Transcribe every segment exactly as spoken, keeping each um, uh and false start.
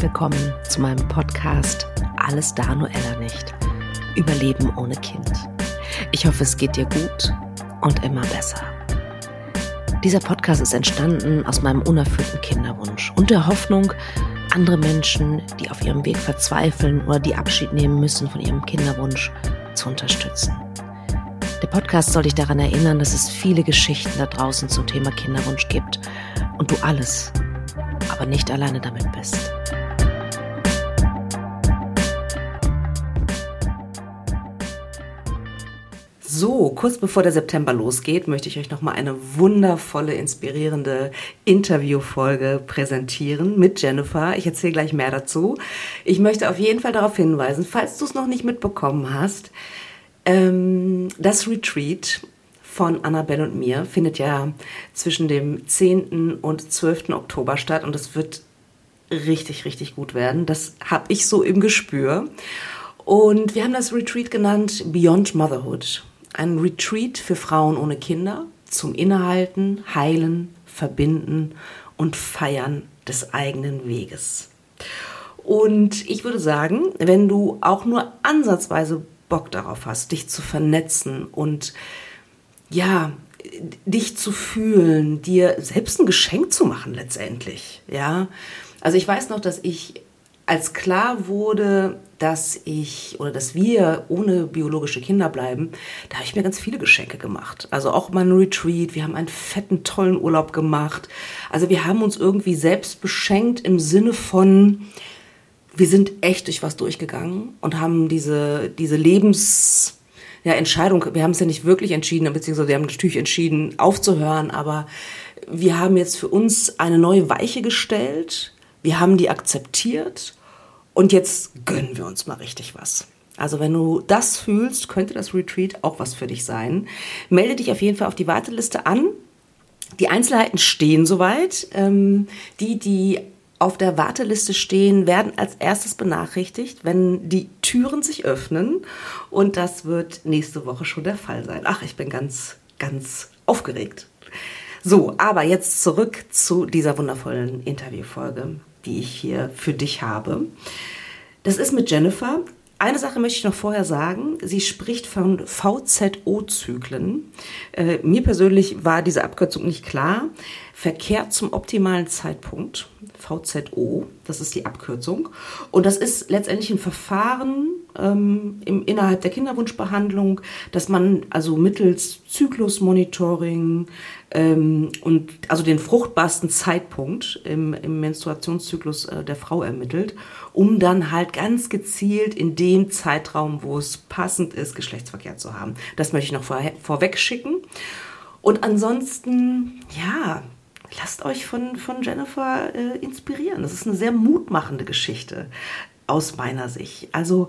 willkommen zu meinem Podcast Alles da, nur Ella nicht. Überleben ohne Kind. Ich hoffe, es geht dir gut und immer besser. Dieser Podcast ist entstanden aus meinem unerfüllten Kinderwunsch und der Hoffnung, andere Menschen, die auf ihrem Weg verzweifeln oder die Abschied nehmen müssen von ihrem Kinderwunsch, zu unterstützen. Der Podcast soll dich daran erinnern, dass es viele Geschichten da draußen zum Thema Kinderwunsch gibt und du alles, aber nicht alleine damit bist. So, kurz bevor der September losgeht, möchte ich euch nochmal eine wundervolle, inspirierende Interviewfolge präsentieren mit Jennifer. Ich erzähle gleich mehr dazu. Ich möchte auf jeden Fall darauf hinweisen, falls du es noch nicht mitbekommen hast, ähm, das Retreat von Annabelle und mir findet ja zwischen dem zehnten und zwölften Oktober statt und es wird richtig, richtig gut werden. Das habe ich so im Gespür. Und wir haben das Retreat genannt Beyond Motherhood. Ein Retreat für Frauen ohne Kinder zum Innehalten, Heilen, Verbinden und Feiern des eigenen Weges. Und ich würde sagen, wenn du auch nur ansatzweise Bock darauf hast, dich zu vernetzen und ja, dich zu fühlen, dir selbst ein Geschenk zu machen letztendlich, ja. Also ich weiß noch, dass ich, als klar wurde, dass ich oder dass wir ohne biologische Kinder bleiben, da habe ich mir ganz viele Geschenke gemacht. Also auch mal ein Retreat, wir haben einen fetten, tollen Urlaub gemacht. Also wir haben uns irgendwie selbst beschenkt im Sinne von, wir sind echt durch was durchgegangen und haben diese, diese Lebens... Ja, Entscheidung, wir haben es ja nicht wirklich entschieden, beziehungsweise wir haben natürlich entschieden, aufzuhören, aber wir haben jetzt für uns eine neue Weiche gestellt, wir haben die akzeptiert und jetzt gönnen wir uns mal richtig was. Also wenn du das fühlst, könnte das Retreat auch was für dich sein. Melde dich auf jeden Fall auf die Warteliste an. Die Einzelheiten stehen soweit. Ähm, die, die auf der Warteliste stehen, werden als erstes benachrichtigt, wenn die Türen sich öffnen. Und das wird nächste Woche schon der Fall sein. Ach, ich bin ganz, ganz aufgeregt. So, aber jetzt zurück zu dieser wundervollen Interviewfolge, die ich hier für dich habe. Das ist mit Jennifer. Eine Sache möchte ich noch vorher sagen. Sie spricht von V Z O-Zyklen. Äh, mir persönlich war diese Abkürzung nicht klar. Verkehr zum optimalen Zeitpunkt, V Z O, das ist die Abkürzung. Und das ist letztendlich ein Verfahren ähm, im, innerhalb der Kinderwunschbehandlung, dass man also mittels Zyklusmonitoring ähm, und also den fruchtbarsten Zeitpunkt im, im Menstruationszyklus äh, der Frau ermittelt, um dann halt ganz gezielt in dem Zeitraum, wo es passend ist, Geschlechtsverkehr zu haben. Das möchte ich noch vor, vorweg schicken. Und ansonsten, ja, lasst euch von, von Jennifer äh, inspirieren. Das ist eine sehr mutmachende Geschichte aus meiner Sicht. Also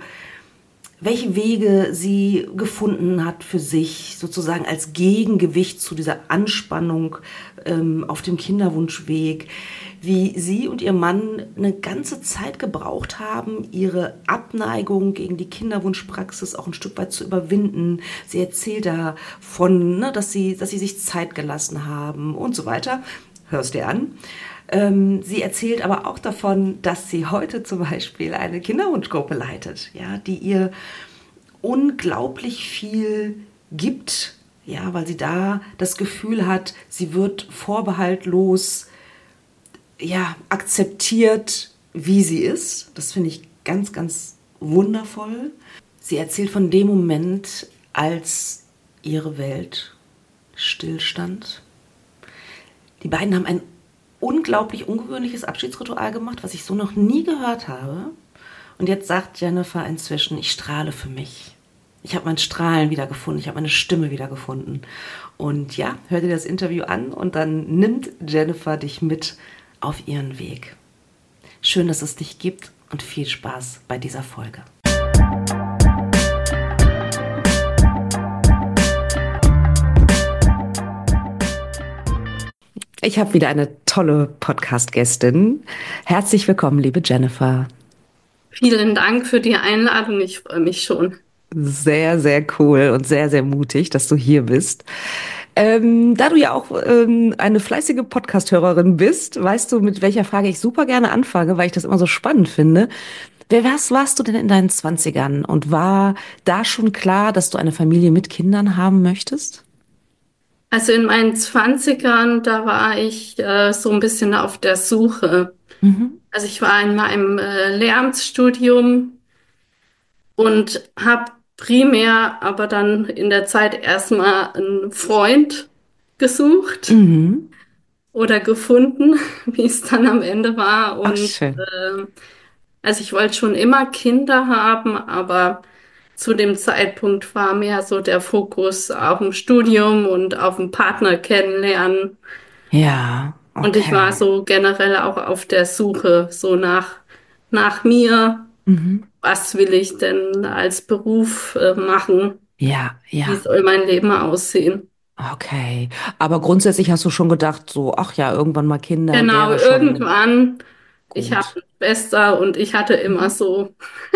welche Wege sie gefunden hat für sich, sozusagen als Gegengewicht zu dieser Anspannung ähm, auf dem Kinderwunschweg, wie sie und ihr Mann eine ganze Zeit gebraucht haben, ihre Abneigung gegen die Kinderwunschpraxis auch ein Stück weit zu überwinden. Sie erzählt davon, ne, dass sie, dass sie sich Zeit gelassen haben und so weiter. Hörst dir an. Ähm, sie erzählt aber auch davon, dass sie heute zum Beispiel eine Kinderwunschgruppe leitet, ja, die ihr unglaublich viel gibt, ja, weil sie da das Gefühl hat, sie wird vorbehaltlos ja, akzeptiert, wie sie ist. Das finde ich ganz, ganz wundervoll. Sie erzählt von dem Moment, als ihre Welt stillstand. Die beiden haben ein unglaublich ungewöhnliches Abschiedsritual gemacht, was ich so noch nie gehört habe. Und jetzt sagt Jennifer inzwischen, ich strahle für mich. Ich habe mein Strahlen wiedergefunden, ich habe meine Stimme wiedergefunden. Und ja, hör dir das Interview an und dann nimmt Jennifer dich mit auf ihren Weg. Schön, dass es dich gibt und viel Spaß bei dieser Folge. Ich habe wieder eine tolle Podcast-Gästin. Herzlich willkommen, liebe Jennifer. Vielen Dank für die Einladung. Ich freue mich schon. Sehr, sehr cool und sehr, sehr mutig, dass du hier bist. Ähm, da du ja auch ähm, eine fleißige Podcast-Hörerin bist, weißt du, mit welcher Frage ich super gerne anfange, weil ich das immer so spannend finde. Wer warst, warst du denn in deinen Zwanzigern und war da schon klar, dass du eine Familie mit Kindern haben möchtest? Also in meinen Zwanzigern, da war ich äh, so ein bisschen auf der Suche. Mhm. Also ich war in meinem äh, Lehramtsstudium und habe primär aber dann in der Zeit erstmal einen Freund gesucht Mhm. oder gefunden, wie es dann am Ende war. Ach, Und schön. äh, also ich wollte schon immer Kinder haben, aber zu dem Zeitpunkt war mehr so der Fokus auf dem Studium und auf dem Partner kennenlernen. Ja, Und ich war okay. so generell auch auf der Suche, so nach, nach mir. Mhm. Was will ich denn als Beruf, äh, machen? Ja, Wie ja. soll mein Leben aussehen? Okay. Aber grundsätzlich hast du schon gedacht, so, ach ja, irgendwann mal Kinder Genau, wäre schon irgendwann, ich habe gut. eine Schwester und ich hatte immer Mhm. so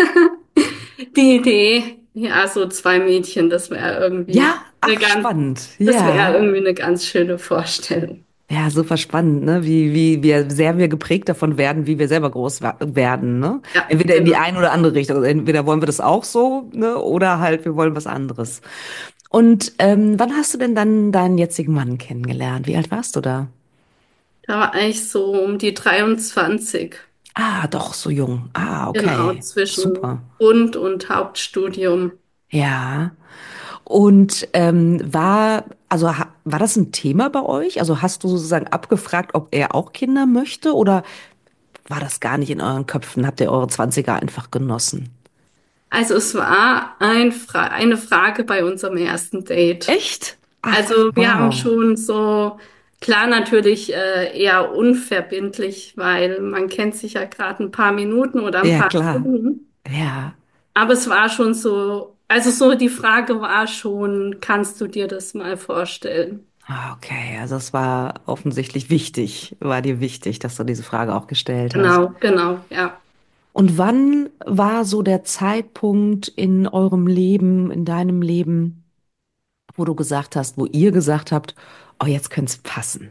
die Idee, ja, so zwei Mädchen, das wäre irgendwie Ja, eine ach, ganz, spannend. das wäre Ja. irgendwie eine ganz schöne Vorstellung. Ja, super spannend, ne? Wie, wie wir sehr wir geprägt davon werden, wie wir selber groß wa- werden, ne? Ja, Entweder in die genau. eine oder andere Richtung. Also entweder wollen wir das auch so, ne? Oder halt, wir wollen was anderes. Und ähm, wann hast du denn dann deinen jetzigen Mann kennengelernt? Wie alt warst du da? Da war ich so um die dreiundzwanzig, Ah, doch, so jung. Ah, genau, okay. zwischen Super. Grund- und Hauptstudium. Ja. Und ähm, war, also ha, war das ein Thema bei euch? Also hast du sozusagen abgefragt, ob er auch Kinder möchte oder war das gar nicht in euren Köpfen? Habt ihr eure Zwanziger einfach genossen? Also es war ein Fra eine Frage bei unserem ersten Date. Echt? Ach, Also wir haben wow. schon so, klar natürlich äh, eher unverbindlich, weil man kennt sich ja gerade ein paar Minuten oder ein Ja, paar klar. Stunden. Ja. Aber es war schon so, also so die Frage war schon, kannst du dir das mal vorstellen? Ah, okay, also es war offensichtlich wichtig, war dir wichtig, dass du diese Frage auch gestellt hast. Genau, genau, ja. Und wann war so der Zeitpunkt in eurem Leben, in deinem Leben, wo du gesagt hast, wo ihr gesagt habt, oh, jetzt könnte es passen?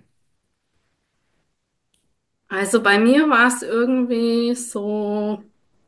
Also bei mir war es irgendwie so,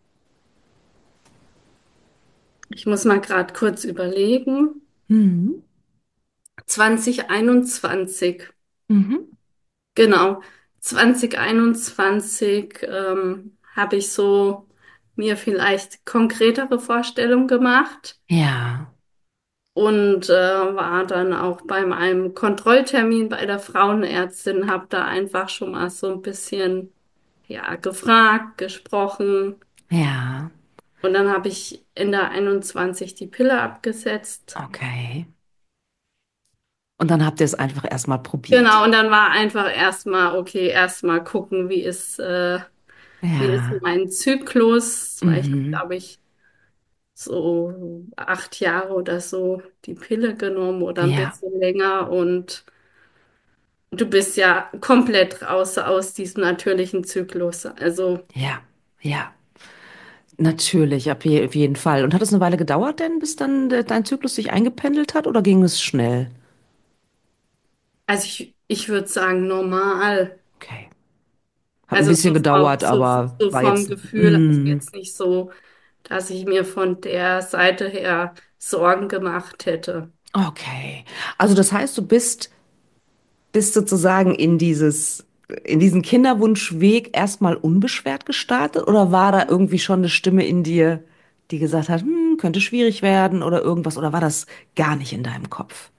ich muss mal gerade kurz überlegen, Mhm. zwanzig einundzwanzig. Mhm. Genau, zwanzig einundzwanzig ähm, habe ich so mir vielleicht konkretere Vorstellungen gemacht Ja, und äh, war dann auch bei einem Kontrolltermin bei der Frauenärztin, habe da einfach schon mal so ein bisschen ja gefragt, gesprochen ja, und dann habe ich Ende einundzwanzig die Pille abgesetzt. okay. Und dann habt ihr es einfach erstmal Genau, probiert. und dann war einfach erstmal, okay, erstmal gucken, wie ist, äh, wie ist Ja, mein Zyklus, weil ich habe, mhm. glaube ich, so acht Jahre oder so die Pille genommen oder ein Ja, bisschen länger und du bist ja komplett raus aus diesem natürlichen Zyklus. Also, ja, ja. Natürlich, auf je- auf jeden Fall. Und hat es eine Weile gedauert denn, bis dann de- dein Zyklus sich eingependelt hat oder ging es schnell? also ich, ich würde sagen, normal. Okay. Hat ein Also bisschen so vom, gedauert, so, aber so war vom jetzt. Gefühl, also Mm, jetzt nicht so, dass ich mir von der Seite her Sorgen gemacht hätte. okay. Also das heißt, du bist, bist sozusagen in dieses, in diesen Kinderwunschweg erstmal unbeschwert gestartet oder war da irgendwie schon eine Stimme in dir, die gesagt hat, hm, könnte schwierig werden oder irgendwas, oder war das gar nicht in deinem Kopf?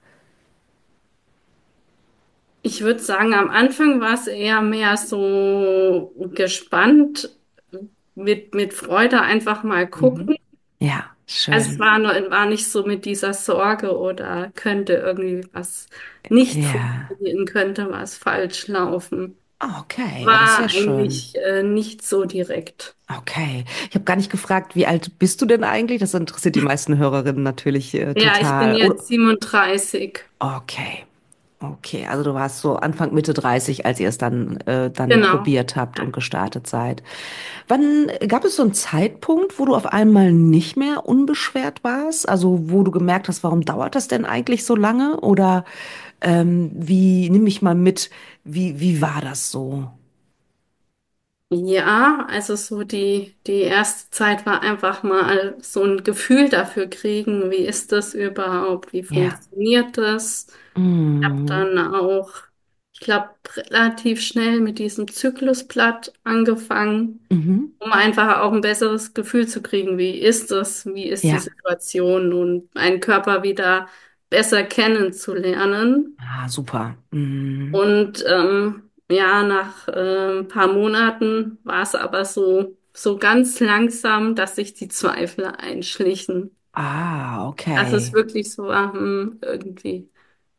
Ich würde sagen, am Anfang war es eher mehr so gespannt, mit, mit Freude einfach mal Mhm. gucken. Ja, Also es schön. war, nur, war nicht so mit dieser Sorge oder könnte irgendwie was nicht Ja. funktionieren, könnte was falsch laufen. Ah, okay, ja, das ist ja War schön. eigentlich äh, nicht so direkt. Okay. Ich habe gar nicht gefragt, wie alt bist du denn eigentlich? Das interessiert die meisten Hörerinnen natürlich äh, Ja, ich bin total. Oder, jetzt siebenunddreißig. okay. Okay, also du warst so Anfang, Mitte dreißig, als ihr es dann, äh, dann Genau. probiert habt und gestartet seid. Wann gab es so einen Zeitpunkt, wo du auf einmal nicht mehr unbeschwert warst? Also wo du gemerkt hast, warum dauert das denn eigentlich so lange? Oder ähm, wie, nimm mich mal mit, wie, wie war das so? Ja, also so die, die erste Zeit war einfach mal so ein Gefühl dafür kriegen, wie ist das überhaupt, wie Ja. funktioniert das? Ich habe Mhm. dann auch, ich glaube, relativ schnell mit diesem Zyklusblatt angefangen, Mhm. um einfach auch ein besseres Gefühl zu kriegen, wie ist das, wie ist die Ja. Situation und meinen Körper wieder besser kennenzulernen. Ah, super. Mhm. Und ähm, ja, nach äh, ein paar Monaten war es aber so, so ganz langsam, dass sich die Zweifel einschlichen. Ah, Dass es okay. wirklich so war, hm, irgendwie,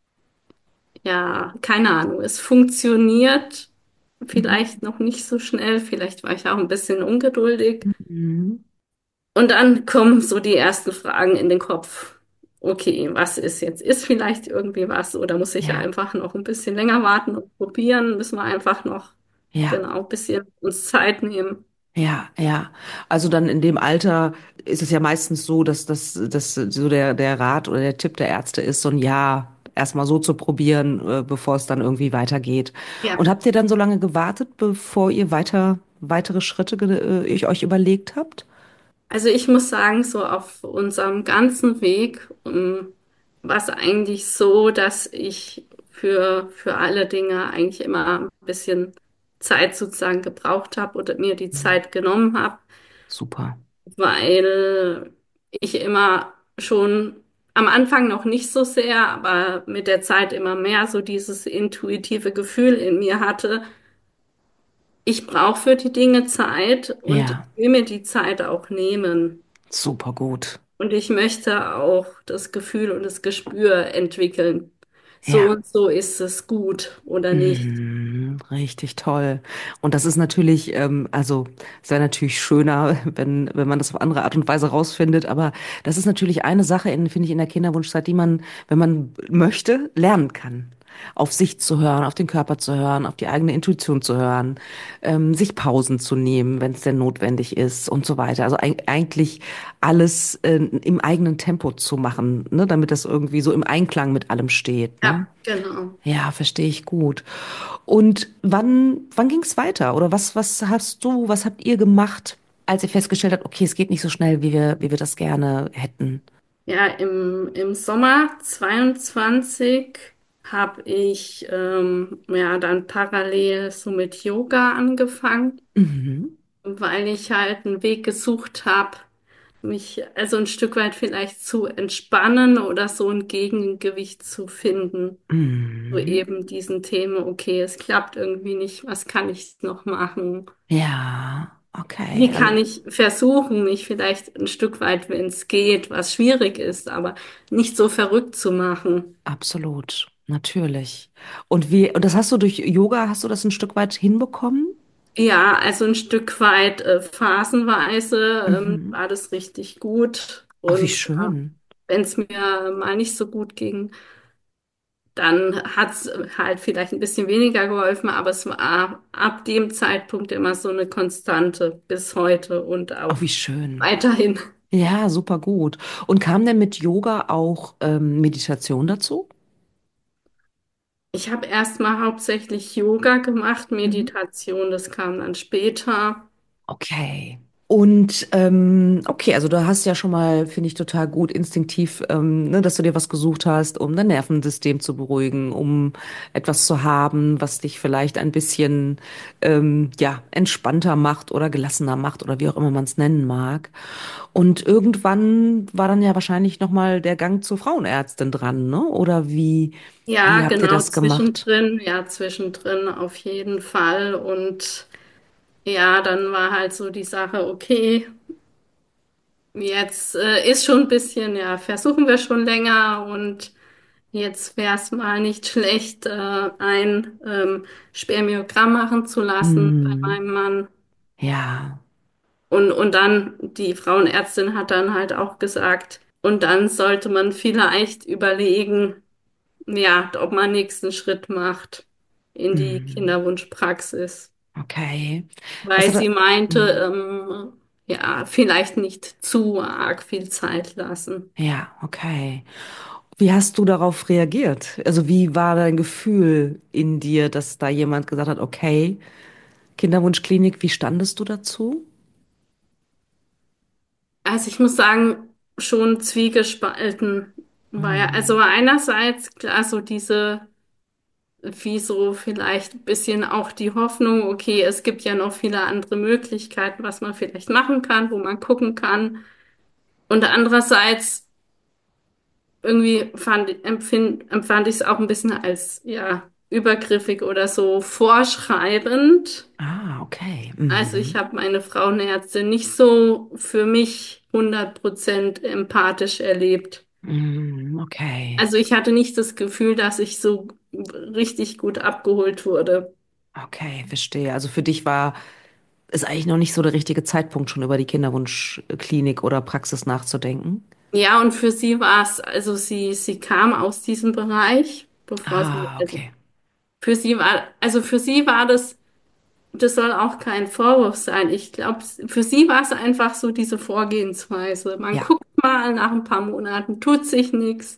ja, keine Ahnung, es funktioniert Mhm. vielleicht noch nicht so schnell, vielleicht war ich auch ein bisschen ungeduldig. Mhm. Und dann kommen so die ersten Fragen in den Kopf. Okay, was ist jetzt? Ist vielleicht irgendwie was oder muss ich Ja, einfach noch ein bisschen länger warten und probieren? Müssen wir einfach noch, ja. genau, ein bisschen uns Zeit nehmen? Ja, ja. Also dann in dem Alter ist es ja meistens so, dass das, dass so der, der Rat oder der Tipp der Ärzte ist, so ein Jahr erstmal so zu probieren, äh, bevor es dann irgendwie weitergeht. Und Ja. habt ihr dann so lange gewartet, bevor ihr weiter, weitere Schritte ge- äh, ich euch überlegt habt? Also ich muss sagen, so auf unserem ganzen Weg, um, war es eigentlich so, dass ich für, für alle Dinge eigentlich immer ein bisschen Zeit sozusagen gebraucht habe oder mir die Mhm. Zeit genommen habe, Super. weil ich immer schon am Anfang noch nicht so sehr, aber mit der Zeit immer mehr so dieses intuitive Gefühl in mir hatte. Ich brauche für die Dinge Zeit und Ja, ich will mir die Zeit auch nehmen. super gut. Und ich möchte auch das Gefühl und das Gespür entwickeln. So Ja. und so ist es gut oder nicht. Mhm, richtig toll. Und das ist natürlich, ähm, also es wäre natürlich schöner, wenn, wenn man das auf andere Art und Weise rausfindet, aber das ist natürlich eine Sache, in, finde ich, in der Kinderwunschzeit, die man, wenn man möchte, lernen kann. Auf sich zu hören, auf den Körper zu hören, auf die eigene Intuition zu hören, ähm, sich Pausen zu nehmen, wenn es denn notwendig ist und so weiter. Also eig eigentlich alles äh, im eigenen Tempo zu machen, ne, damit das irgendwie so im Einklang mit allem steht, ne? Ja, genau. Ja, verstehe ich gut. Und wann, wann ging es weiter? Oder was, was hast du, was habt ihr gemacht, als ihr festgestellt habt, okay, es geht nicht so schnell, wie wir, wie wir das gerne hätten? Ja, im, im Sommer zweiundzwanzig habe ich ähm, ja dann parallel so mit Yoga angefangen, Mhm. weil ich halt einen Weg gesucht habe, mich also ein Stück weit vielleicht zu entspannen oder so ein Gegengewicht zu finden. So Mhm. eben diesen Themen, okay, es klappt irgendwie nicht, was kann ich noch machen? Ja, Wie okay. Also kann ich versuchen, mich vielleicht ein Stück weit, wenn es geht, was schwierig ist, aber nicht so verrückt zu machen? absolut, natürlich. Und wie, und das hast du durch Yoga, hast du das ein Stück weit hinbekommen? Ja, also ein Stück weit äh, phasenweise ähm, Mhm. war das richtig gut. Ach, wie Und ja, schön. wenn es mir mal nicht so gut ging, dann hat es halt vielleicht ein bisschen weniger geholfen, aber es war ab dem Zeitpunkt immer so eine Konstante bis heute und Ach, auch wie schön. weiterhin. Ja, super gut. Und kam denn mit Yoga auch ähm, Meditation dazu? Ich habe erstmal hauptsächlich Yoga gemacht, Mhm. Meditation, das kam dann später. Okay. Und ähm, okay, also du hast ja schon mal, finde ich, total gut instinktiv, ähm, ne, dass du dir was gesucht hast, um dein Nervensystem zu beruhigen, um etwas zu haben, was dich vielleicht ein bisschen ähm, ja entspannter macht oder gelassener macht oder wie auch immer man es nennen mag. Und irgendwann war dann ja wahrscheinlich noch mal der Gang zur Frauenärztin dran, ne? Oder wie Ja, wie habt ihr genau, das gemacht? zwischendrin, ja, zwischendrin auf jeden Fall. Und ja, dann war halt so die Sache, okay, jetzt äh, ist schon ein bisschen, ja, versuchen wir schon länger und jetzt wäre es mal nicht schlecht, äh, ein ähm, Spermiogramm machen zu lassen bei Hm, meinem Mann. ja. Und, und dann, die Frauenärztin hat dann halt auch gesagt, und dann sollte man vielleicht überlegen, ja, ob man nächsten Schritt macht in die Mhm. Kinderwunschpraxis, Okay. Was weil hat sie er, meinte, mhm. ähm, ja, vielleicht nicht zu arg viel Zeit lassen. Ja, okay. Wie hast du darauf reagiert? Also wie war dein Gefühl in dir, dass da jemand gesagt hat, okay, Kinderwunschklinik, wie standest du dazu? Also ich muss sagen, schon zwiegespalten, weil also Mhm. einerseits klar so diese, wie so vielleicht ein bisschen auch die Hoffnung, okay, es gibt ja noch viele andere Möglichkeiten, was man vielleicht machen kann, wo man gucken kann. Und andererseits irgendwie fand, empfind, empfand ich es auch ein bisschen als, ja, übergriffig oder so vorschreibend. Ah, okay. Also ich Mhm. habe meine Frauenärztin nicht so für mich hundert Prozent empathisch erlebt. Mhm, okay. Also ich hatte nicht das Gefühl, dass ich so richtig gut abgeholt wurde. Okay, verstehe. Also für dich war es eigentlich noch nicht so der richtige Zeitpunkt, schon über die Kinderwunschklinik oder Praxis nachzudenken. Ja, und für sie war es, also sie, sie kam aus diesem Bereich, bevor sie, Ah, also okay. für sie war, also für sie war das, das soll auch kein Vorwurf sein. Ich glaube, für sie war es einfach so diese Vorgehensweise. Man Ja, guckt mal, nach ein paar Monaten tut sich nichts.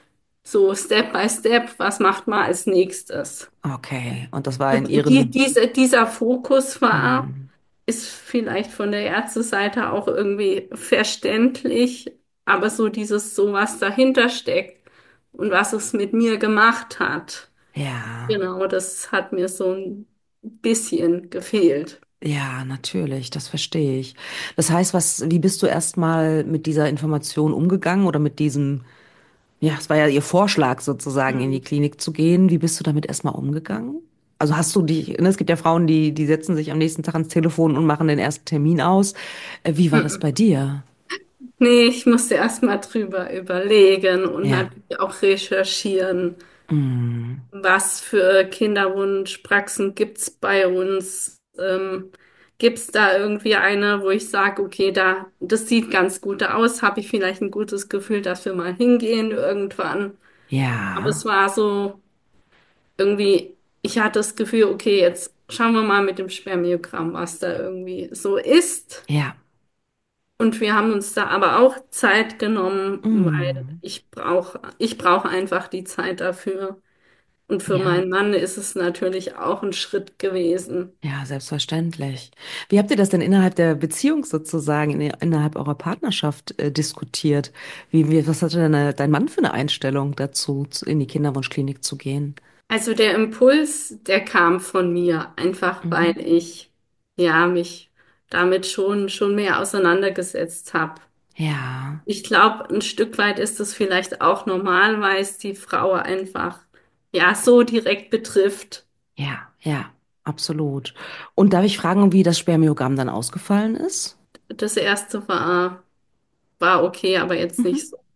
So Step by Step, was macht man als nächstes? okay. Und das war in Die, ihren. diese, dieser Fokus war, Mhm. ist vielleicht von der Ärzteseite auch irgendwie verständlich, aber so dieses, so was dahinter steckt und was es mit mir gemacht hat, Ja, genau, das hat mir so ein bisschen gefehlt. ja, natürlich, das verstehe ich. Das heißt, was, wie bist du erstmal mit dieser Information umgegangen oder mit diesem, ja, es war ja ihr Vorschlag sozusagen, in die Hm. Klinik zu gehen. Wie bist du damit erstmal umgegangen? Also hast du dich, ne, es gibt ja Frauen, die, die setzen sich am nächsten Tag ans Telefon und machen den ersten Termin aus. Äh, Wie war das bei dir? Nee, ich musste erst mal drüber überlegen und Ja. natürlich auch recherchieren. Mm, Was für Kinderwunschpraxen gibt's bei uns? Ähm, gibt's da irgendwie eine, wo ich sage, okay, da, das sieht ganz gut aus, habe ich vielleicht ein gutes Gefühl, dass wir mal hingehen irgendwann. Aber ja, es war so irgendwie, ich hatte das Gefühl, okay, jetzt schauen wir mal mit dem Spermiogramm, was da irgendwie so ist. ja. Und wir haben uns da aber auch Zeit genommen, weil Mm, ich brauche, ich brauche einfach die Zeit dafür. Und für ja. meinen Mann ist es natürlich auch ein Schritt gewesen. Ja, selbstverständlich. Wie habt ihr das denn innerhalb der Beziehung sozusagen, in, innerhalb eurer Partnerschaft äh, diskutiert? Wie, wie, was hatte deine, dein Mann für eine Einstellung dazu, zu, in die Kinderwunschklinik zu gehen? Also der Impuls, der kam von mir, einfach Mhm. weil ich ja mich damit schon schon mehr auseinandergesetzt habe. Ja, Ich glaube, ein Stück weit ist es vielleicht auch normal, weil es die Frau einfach ja so direkt betrifft. ja, ja, absolut. Und darf ich fragen, wie das Spermiogramm dann ausgefallen ist? Das erste war war okay, aber jetzt Mhm. nicht so.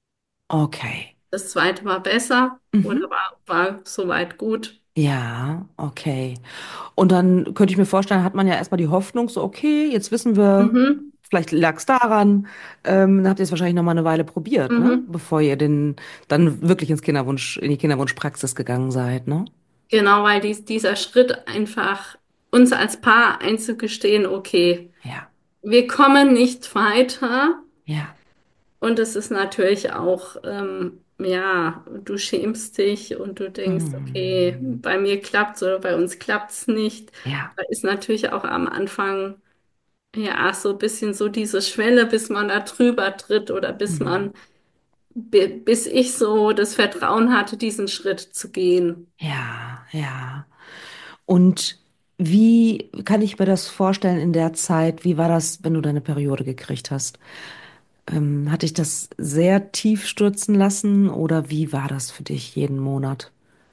Okay. Das zweite war besser oder Mhm. war war soweit gut. Ja, okay. Und dann könnte ich mir vorstellen, hat man ja erstmal die Hoffnung, so, okay, jetzt wissen wir, Mhm, vielleicht lag es daran. Ähm, dann habt ihr es wahrscheinlich noch mal eine Weile probiert, ne? mhm. Bevor ihr den dann wirklich ins Kinderwunsch, in die Kinderwunschpraxis gegangen seid, ne? Genau, weil dies, dieser Schritt einfach uns als Paar einzugestehen, okay, Ja, wir kommen nicht weiter. ja, Und es ist natürlich auch, ähm, ja, du schämst dich und du denkst, okay, hm, bei mir klappt's oder bei uns klappt's nicht. ja, Da ist natürlich auch am Anfang, ja, so ein bisschen so diese Schwelle, bis man da drüber tritt oder bis hm, man, bi- bis ich so das Vertrauen hatte, diesen Schritt zu gehen. ja, ja. Und wie kann ich mir das vorstellen in der Zeit? Wie war das, wenn du deine Periode gekriegt hast? Ähm, hat dich das sehr tief stürzen lassen oder wie war das für dich jeden Monat?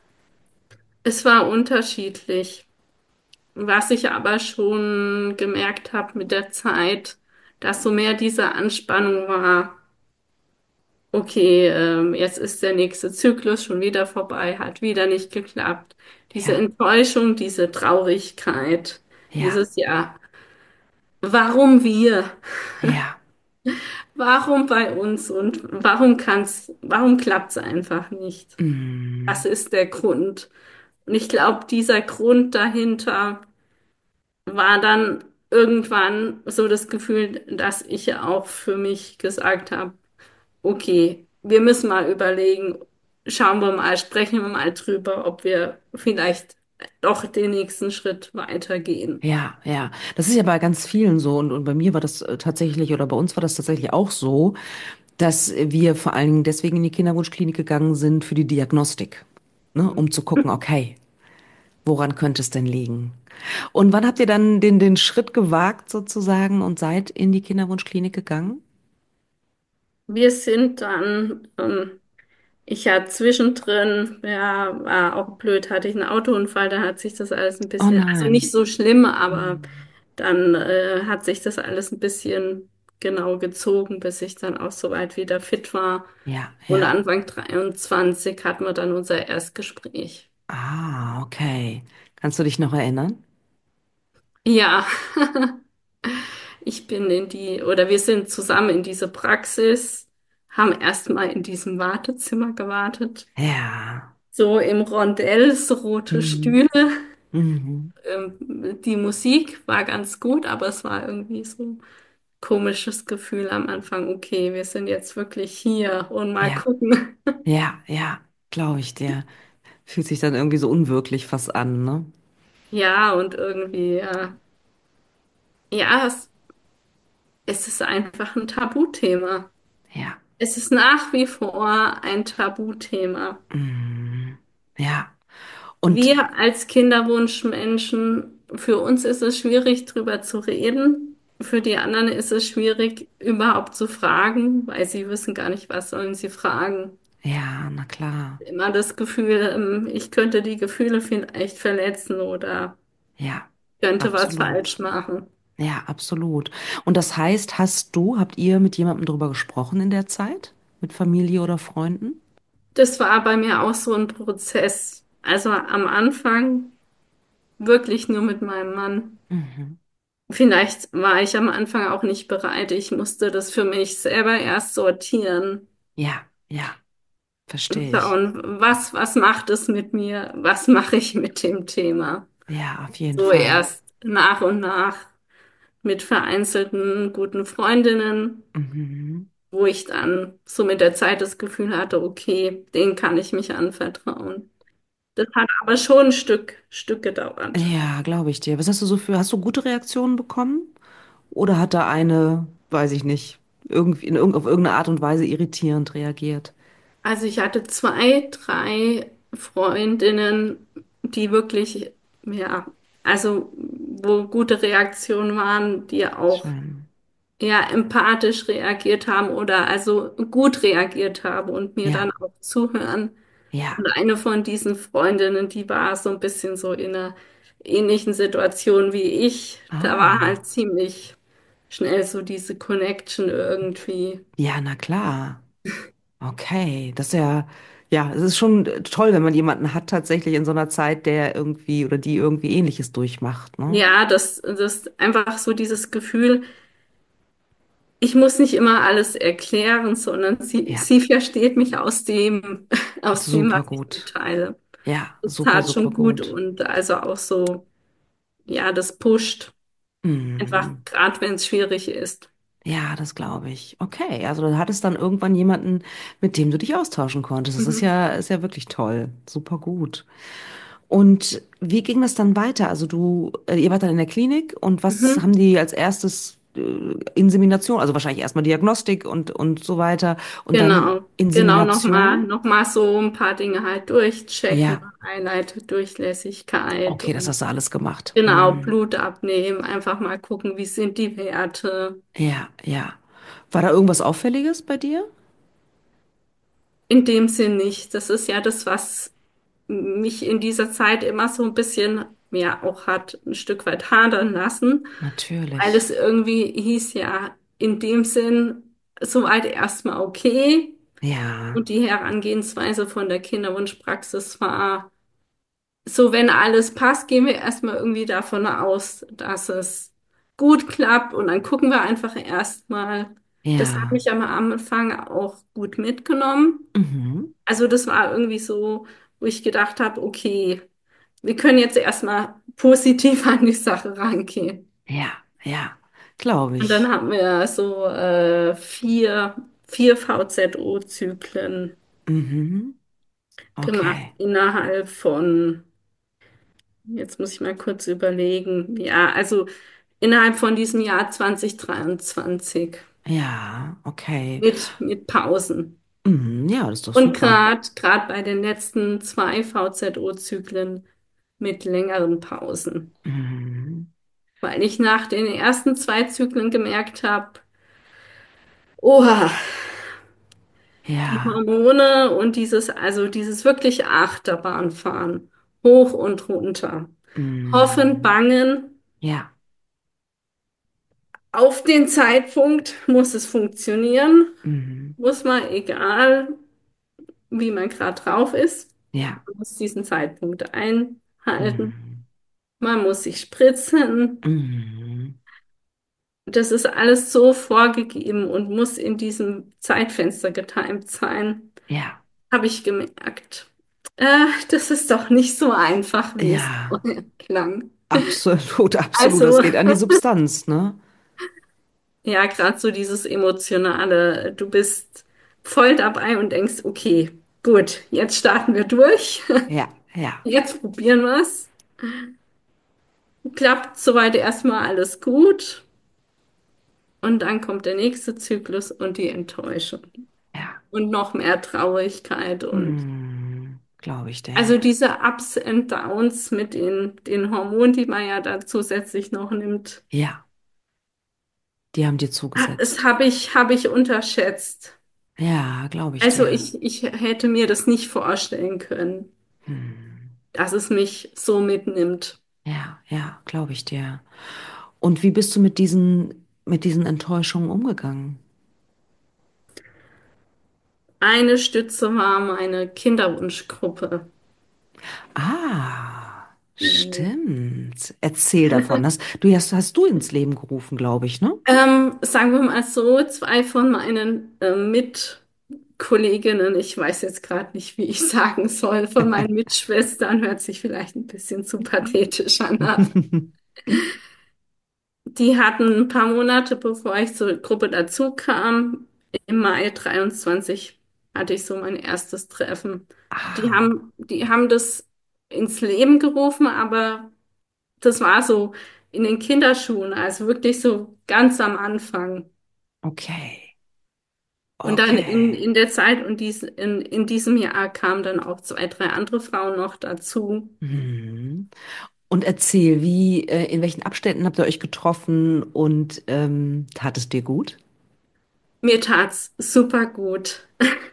Es war unterschiedlich. Was ich aber schon gemerkt habe mit der Zeit, dass so mehr diese Anspannung war, okay, ähm, jetzt ist der nächste Zyklus schon wieder vorbei, hat wieder nicht geklappt. Diese Ja, Enttäuschung, diese Traurigkeit, ja, dieses Ja, warum wir? ja, warum bei uns und warum kann's, warum klappt's einfach nicht? Mm, Was ist der Grund? Und ich glaube, dieser Grund dahinter war dann irgendwann so das Gefühl, dass ich ja auch für mich gesagt habe, okay, wir müssen mal überlegen, schauen wir mal, sprechen wir mal drüber, ob wir vielleicht doch den nächsten Schritt weitergehen. ja, ja. Das ist ja bei ganz vielen so und, und bei mir war das äh, tatsächlich oder bei uns war das tatsächlich auch so, dass wir vor allen Dingen deswegen in die Kinderwunschklinik gegangen sind für die Diagnostik, ne, um zu gucken, okay, woran könnte es denn liegen? Und wann habt ihr dann den, den Schritt gewagt sozusagen und seid in die Kinderwunschklinik gegangen? Wir sind dann, ähm, ich hatte zwischendrin, ja, war auch blöd, hatte ich einen Autounfall, da hat sich das alles ein Oh bisschen, also nicht nein. so schlimm, aber Hm. dann äh, hat sich das alles ein bisschen genau gezogen, bis ich dann auch soweit wieder fit war. Ja, Und ja. Anfang dreiundzwanzig hatten wir dann unser Erstgespräch. Ah, okay. Kannst du dich noch erinnern? Ja, ich bin in die, oder wir sind zusammen in diese Praxis, haben erstmal in diesem Wartezimmer gewartet. Ja. So im Rondell, so rote Mhm. Stühle. Mhm. Ähm, die Musik war ganz gut, aber es war irgendwie so ein komisches Gefühl am Anfang. Okay, wir sind jetzt wirklich hier und mal Ja, gucken. ja, ja, glaube ich dir. Fühlt sich dann irgendwie so unwirklich fast an, ne? Ja, und irgendwie, ja, ja, es, es ist einfach ein Tabuthema. Ja. Es ist nach wie vor ein Tabuthema. Mhm. Ja. Und Wir als Kinderwunschmenschen, für uns ist es schwierig, drüber zu reden. Für die anderen ist es schwierig, überhaupt zu fragen, weil sie wissen gar nicht, was sollen sie fragen. ja, na klar. Immer das Gefühl, ähm, ich könnte die Gefühle vielleicht verletzen oder Ja, könnte was falsch absolut. machen. Ja, absolut. Und das heißt, hast du, habt ihr mit jemandem drüber gesprochen in der Zeit? Mit Familie oder Freunden? Das war bei mir auch so ein Prozess. Also am Anfang wirklich nur mit meinem Mann. Mhm. Vielleicht war ich am Anfang auch nicht bereit. Ich musste das für mich selber erst sortieren Ja, ja, und verstehe ich. schauen, was, was macht es mit mir? Was mache ich mit dem Thema? Ja, auf jeden So Fall. erst nach und nach mit vereinzelten guten Freundinnen, Mhm. wo ich dann so mit der Zeit das Gefühl hatte, okay, denen kann ich mich anvertrauen. Das hat aber schon ein Stück, Stück gedauert. Ja, glaube ich dir. Was hast du so für, hast du gute Reaktionen bekommen? Oder hat da eine, weiß ich nicht, irgendwie in irgend, auf irgendeine Art und Weise irritierend reagiert? Also ich hatte zwei, drei Freundinnen, die wirklich, ja, also wo gute Reaktionen waren, die auch Schön. eher empathisch reagiert haben oder also gut reagiert haben und mir Ja, dann auch zuhören. Und ja. eine von diesen Freundinnen, die war so ein bisschen so in einer ähnlichen Situation wie ich. Da war Ah, halt ziemlich schnell so diese Connection irgendwie. ja, na klar. Okay, das ist ja, ja, es ist schon toll, wenn man jemanden hat tatsächlich in so einer Zeit, der irgendwie oder die irgendwie Ähnliches durchmacht, ne? Ja, das, das ist einfach so dieses Gefühl, ich muss nicht immer alles erklären, sondern sie, Ja, sie versteht mich aus dem, aus dem, was super ich gut. mitteile. Ja, Das super, tat super schon gut gut. und also auch so, ja, das pusht. Einfach, Mhm. gerade wenn es schwierig ist. Ja, das glaube ich. Okay, also du hattest dann irgendwann jemanden, mit dem du dich austauschen konntest. Das ist Mhm. ja, ist ja wirklich toll. Super gut. Und wie ging das dann weiter? Also du, äh, ihr wart dann in der Klinik und was Mhm. haben die als erstes äh, Insemination, also wahrscheinlich erstmal Diagnostik und, und so weiter und dann Genau, genau, nochmal, Insemination? noch mal so ein paar Dinge halt durchchecken, Ja, Highlight, Durchlässigkeit okay, das und hast du alles gemacht. genau, Hm. Blut abnehmen, einfach mal gucken, wie sind die Werte. Ja, ja. War da irgendwas Auffälliges bei dir? In dem Sinn nicht. Das ist ja das, was mich in dieser Zeit immer so ein bisschen, ja, auch hat ein Stück weit hadern lassen, weil Natürlich. es irgendwie hieß ja, in dem Sinn, soweit erstmal okay. Ja. Und die Herangehensweise von der Kinderwunschpraxis war, so wenn alles passt, gehen wir erstmal irgendwie davon aus, dass es gut klappt und dann gucken wir einfach erstmal. Das hat Ja. mich am Anfang auch gut mitgenommen. Mhm. Also das war irgendwie so, wo ich gedacht habe, okay, wir können jetzt erstmal positiv an die Sache rangehen. Ja, ja, glaube Und dann ich. haben wir so äh, vier, vier V Z O-Zyklen Mhm. gemacht Okay. innerhalb von, jetzt muss ich mal kurz überlegen, ja, also innerhalb von diesem Jahr zwanzig dreiundzwanzig Ja, okay. mit, mit Pausen. Mhm. Ja, das ist doch Und super. gerade gerade bei den letzten zwei V Z O-Zyklen mit längeren Pausen. Mhm. Weil ich nach den ersten zwei Zyklen gemerkt habe, oha, die Ja. Hormone und dieses, also dieses wirklich Achterbahnfahren, hoch und runter, hoffen, Mhm. bangen, Ja. auf den Zeitpunkt muss es funktionieren, Mhm. muss man, egal wie man gerade drauf ist, Ja. man muss diesen Zeitpunkt einhalten, Mhm. man muss sich spritzen. Mhm. Das ist alles so vorgegeben und muss in diesem Zeitfenster getimt sein, Ja. habe ich gemerkt. Äh, das ist doch nicht so einfach, wie es Ja. vorher klang. Absolut, absolut. Das Also, geht an die Substanz, ne? ja, gerade so dieses Emotionale. Du bist voll dabei und denkst, okay, gut, jetzt starten wir durch. Ja, ja, Jetzt probieren wir es. Klappt soweit erstmal alles gut. Und dann kommt der nächste Zyklus und die Enttäuschung. ja. Und noch mehr Traurigkeit und Mhm. Glaube ich dir. also diese Ups and Downs mit den, den Hormonen, die man ja da zusätzlich noch nimmt, Ja, die haben dir ah, das zugesetzt. habe ich, habe ich unterschätzt. Ja, glaube ich Also dir. ich, ich hätte mir das nicht vorstellen können, Hm. dass es mich so mitnimmt. Ja, ja, glaube ich dir. Und wie bist du mit diesen, mit diesen Enttäuschungen umgegangen? Eine Stütze war meine Kinderwunschgruppe. Ah, Mhm. stimmt. Erzähl davon. Das, du hast, hast du ins Leben gerufen, glaube ich, ne? Ähm, sagen wir mal so, zwei von meinen äh, Mitkolleginnen, ich weiß jetzt gerade nicht, wie ich sagen soll, von meinen Mitschwestern, hört sich vielleicht ein bisschen zu pathetisch an, die hatten ein paar Monate, bevor ich zur Gruppe dazu kam, im Mai dreiundzwanzig hatte ich so mein erstes Treffen. Die Ah, haben, die haben das ins Leben gerufen, aber das war so in den Kinderschuhen, also wirklich so ganz am Anfang. okay. Und dann in, Okay. in der Zeit und dies, in, in diesem Jahr kamen dann auch zwei, drei andere Frauen noch dazu. Mhm. Und erzähl, wie, äh, in welchen Abständen habt ihr euch getroffen und ähm, tat es dir gut? Mir tat's super gut.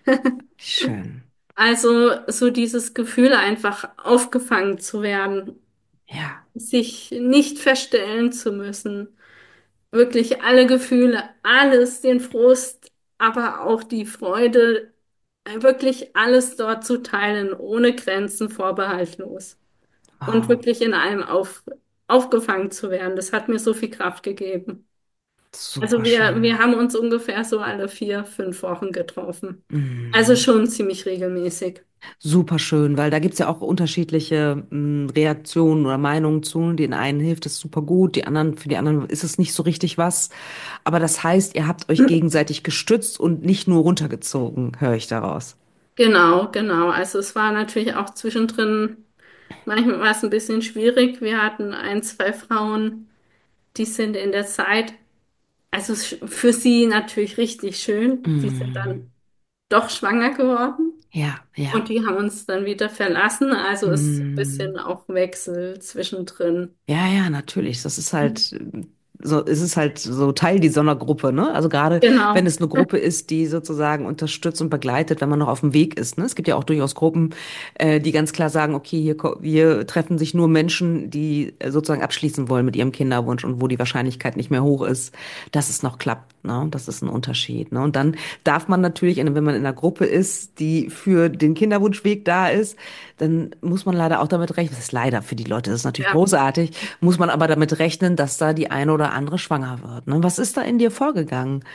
Schön. Also so dieses Gefühl, einfach aufgefangen zu werden, Ja. sich nicht verstellen zu müssen, wirklich alle Gefühle, alles, den Frust, aber auch die Freude, wirklich alles dort zu teilen, ohne Grenzen, vorbehaltlos und Wow. wirklich in allem auf, aufgefangen zu werden. Das hat mir so viel Kraft gegeben. Also Super wir, wir schön. haben uns ungefähr so alle vier, fünf Wochen getroffen. Also Mhm. schon ziemlich regelmäßig. Super schön, weil da gibt's ja auch unterschiedliche mh, Reaktionen oder Meinungen zu. Den einen hilft es super gut, die anderen, für die anderen ist es nicht so richtig was. Aber das heißt, ihr habt euch gegenseitig gestützt und nicht nur runtergezogen, höre ich daraus. Genau, genau. Also es war natürlich auch zwischendrin, manchmal war es ein bisschen schwierig. Wir hatten ein, zwei Frauen, die sind in der Zeit, also es ist für sie natürlich richtig schön. Die sind Mhm. dann doch schwanger geworden Ja, und ja. die haben uns dann wieder verlassen. Also es ist ein Mhm. bisschen auch Wechsel zwischendrin. Ja, ja, natürlich. Das ist halt so, es ist halt so Teil dieser Gruppe, ne? Also gerade wenn Genau. es eine Gruppe ist, die sozusagen unterstützt und begleitet, wenn man noch auf dem Weg ist, ne? Es gibt ja auch durchaus Gruppen, äh, die ganz klar sagen, okay, hier, ko- hier treffen sich nur Menschen, die äh, sozusagen abschließen wollen mit ihrem Kinderwunsch und wo die Wahrscheinlichkeit nicht mehr hoch ist, dass es noch klappt, ne? Das ist ein Unterschied, ne? Und dann darf man natürlich, wenn man in einer Gruppe ist, die für den Kinderwunschweg da ist, dann muss man leider auch damit rechnen, das ist leider für die Leute, das ist natürlich Ja. großartig, muss man aber damit rechnen, dass da die eine oder andere schwanger wird. Ne? Was ist da in dir vorgegangen?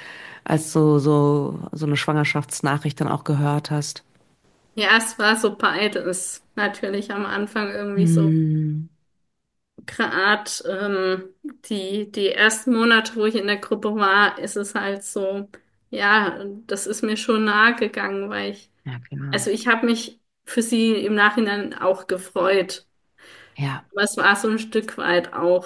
als du so, so eine Schwangerschaftsnachricht dann auch gehört hast? Ja, es war so beides. Natürlich am Anfang irgendwie so Hm, gerade ähm, die, die ersten Monate, wo ich in der Gruppe war, ist es halt so, ja, das ist mir schon nahe gegangen, weil ich, ja, klar. also ich habe mich für sie im Nachhinein auch gefreut. Ja, Aber es war so ein Stück weit auch,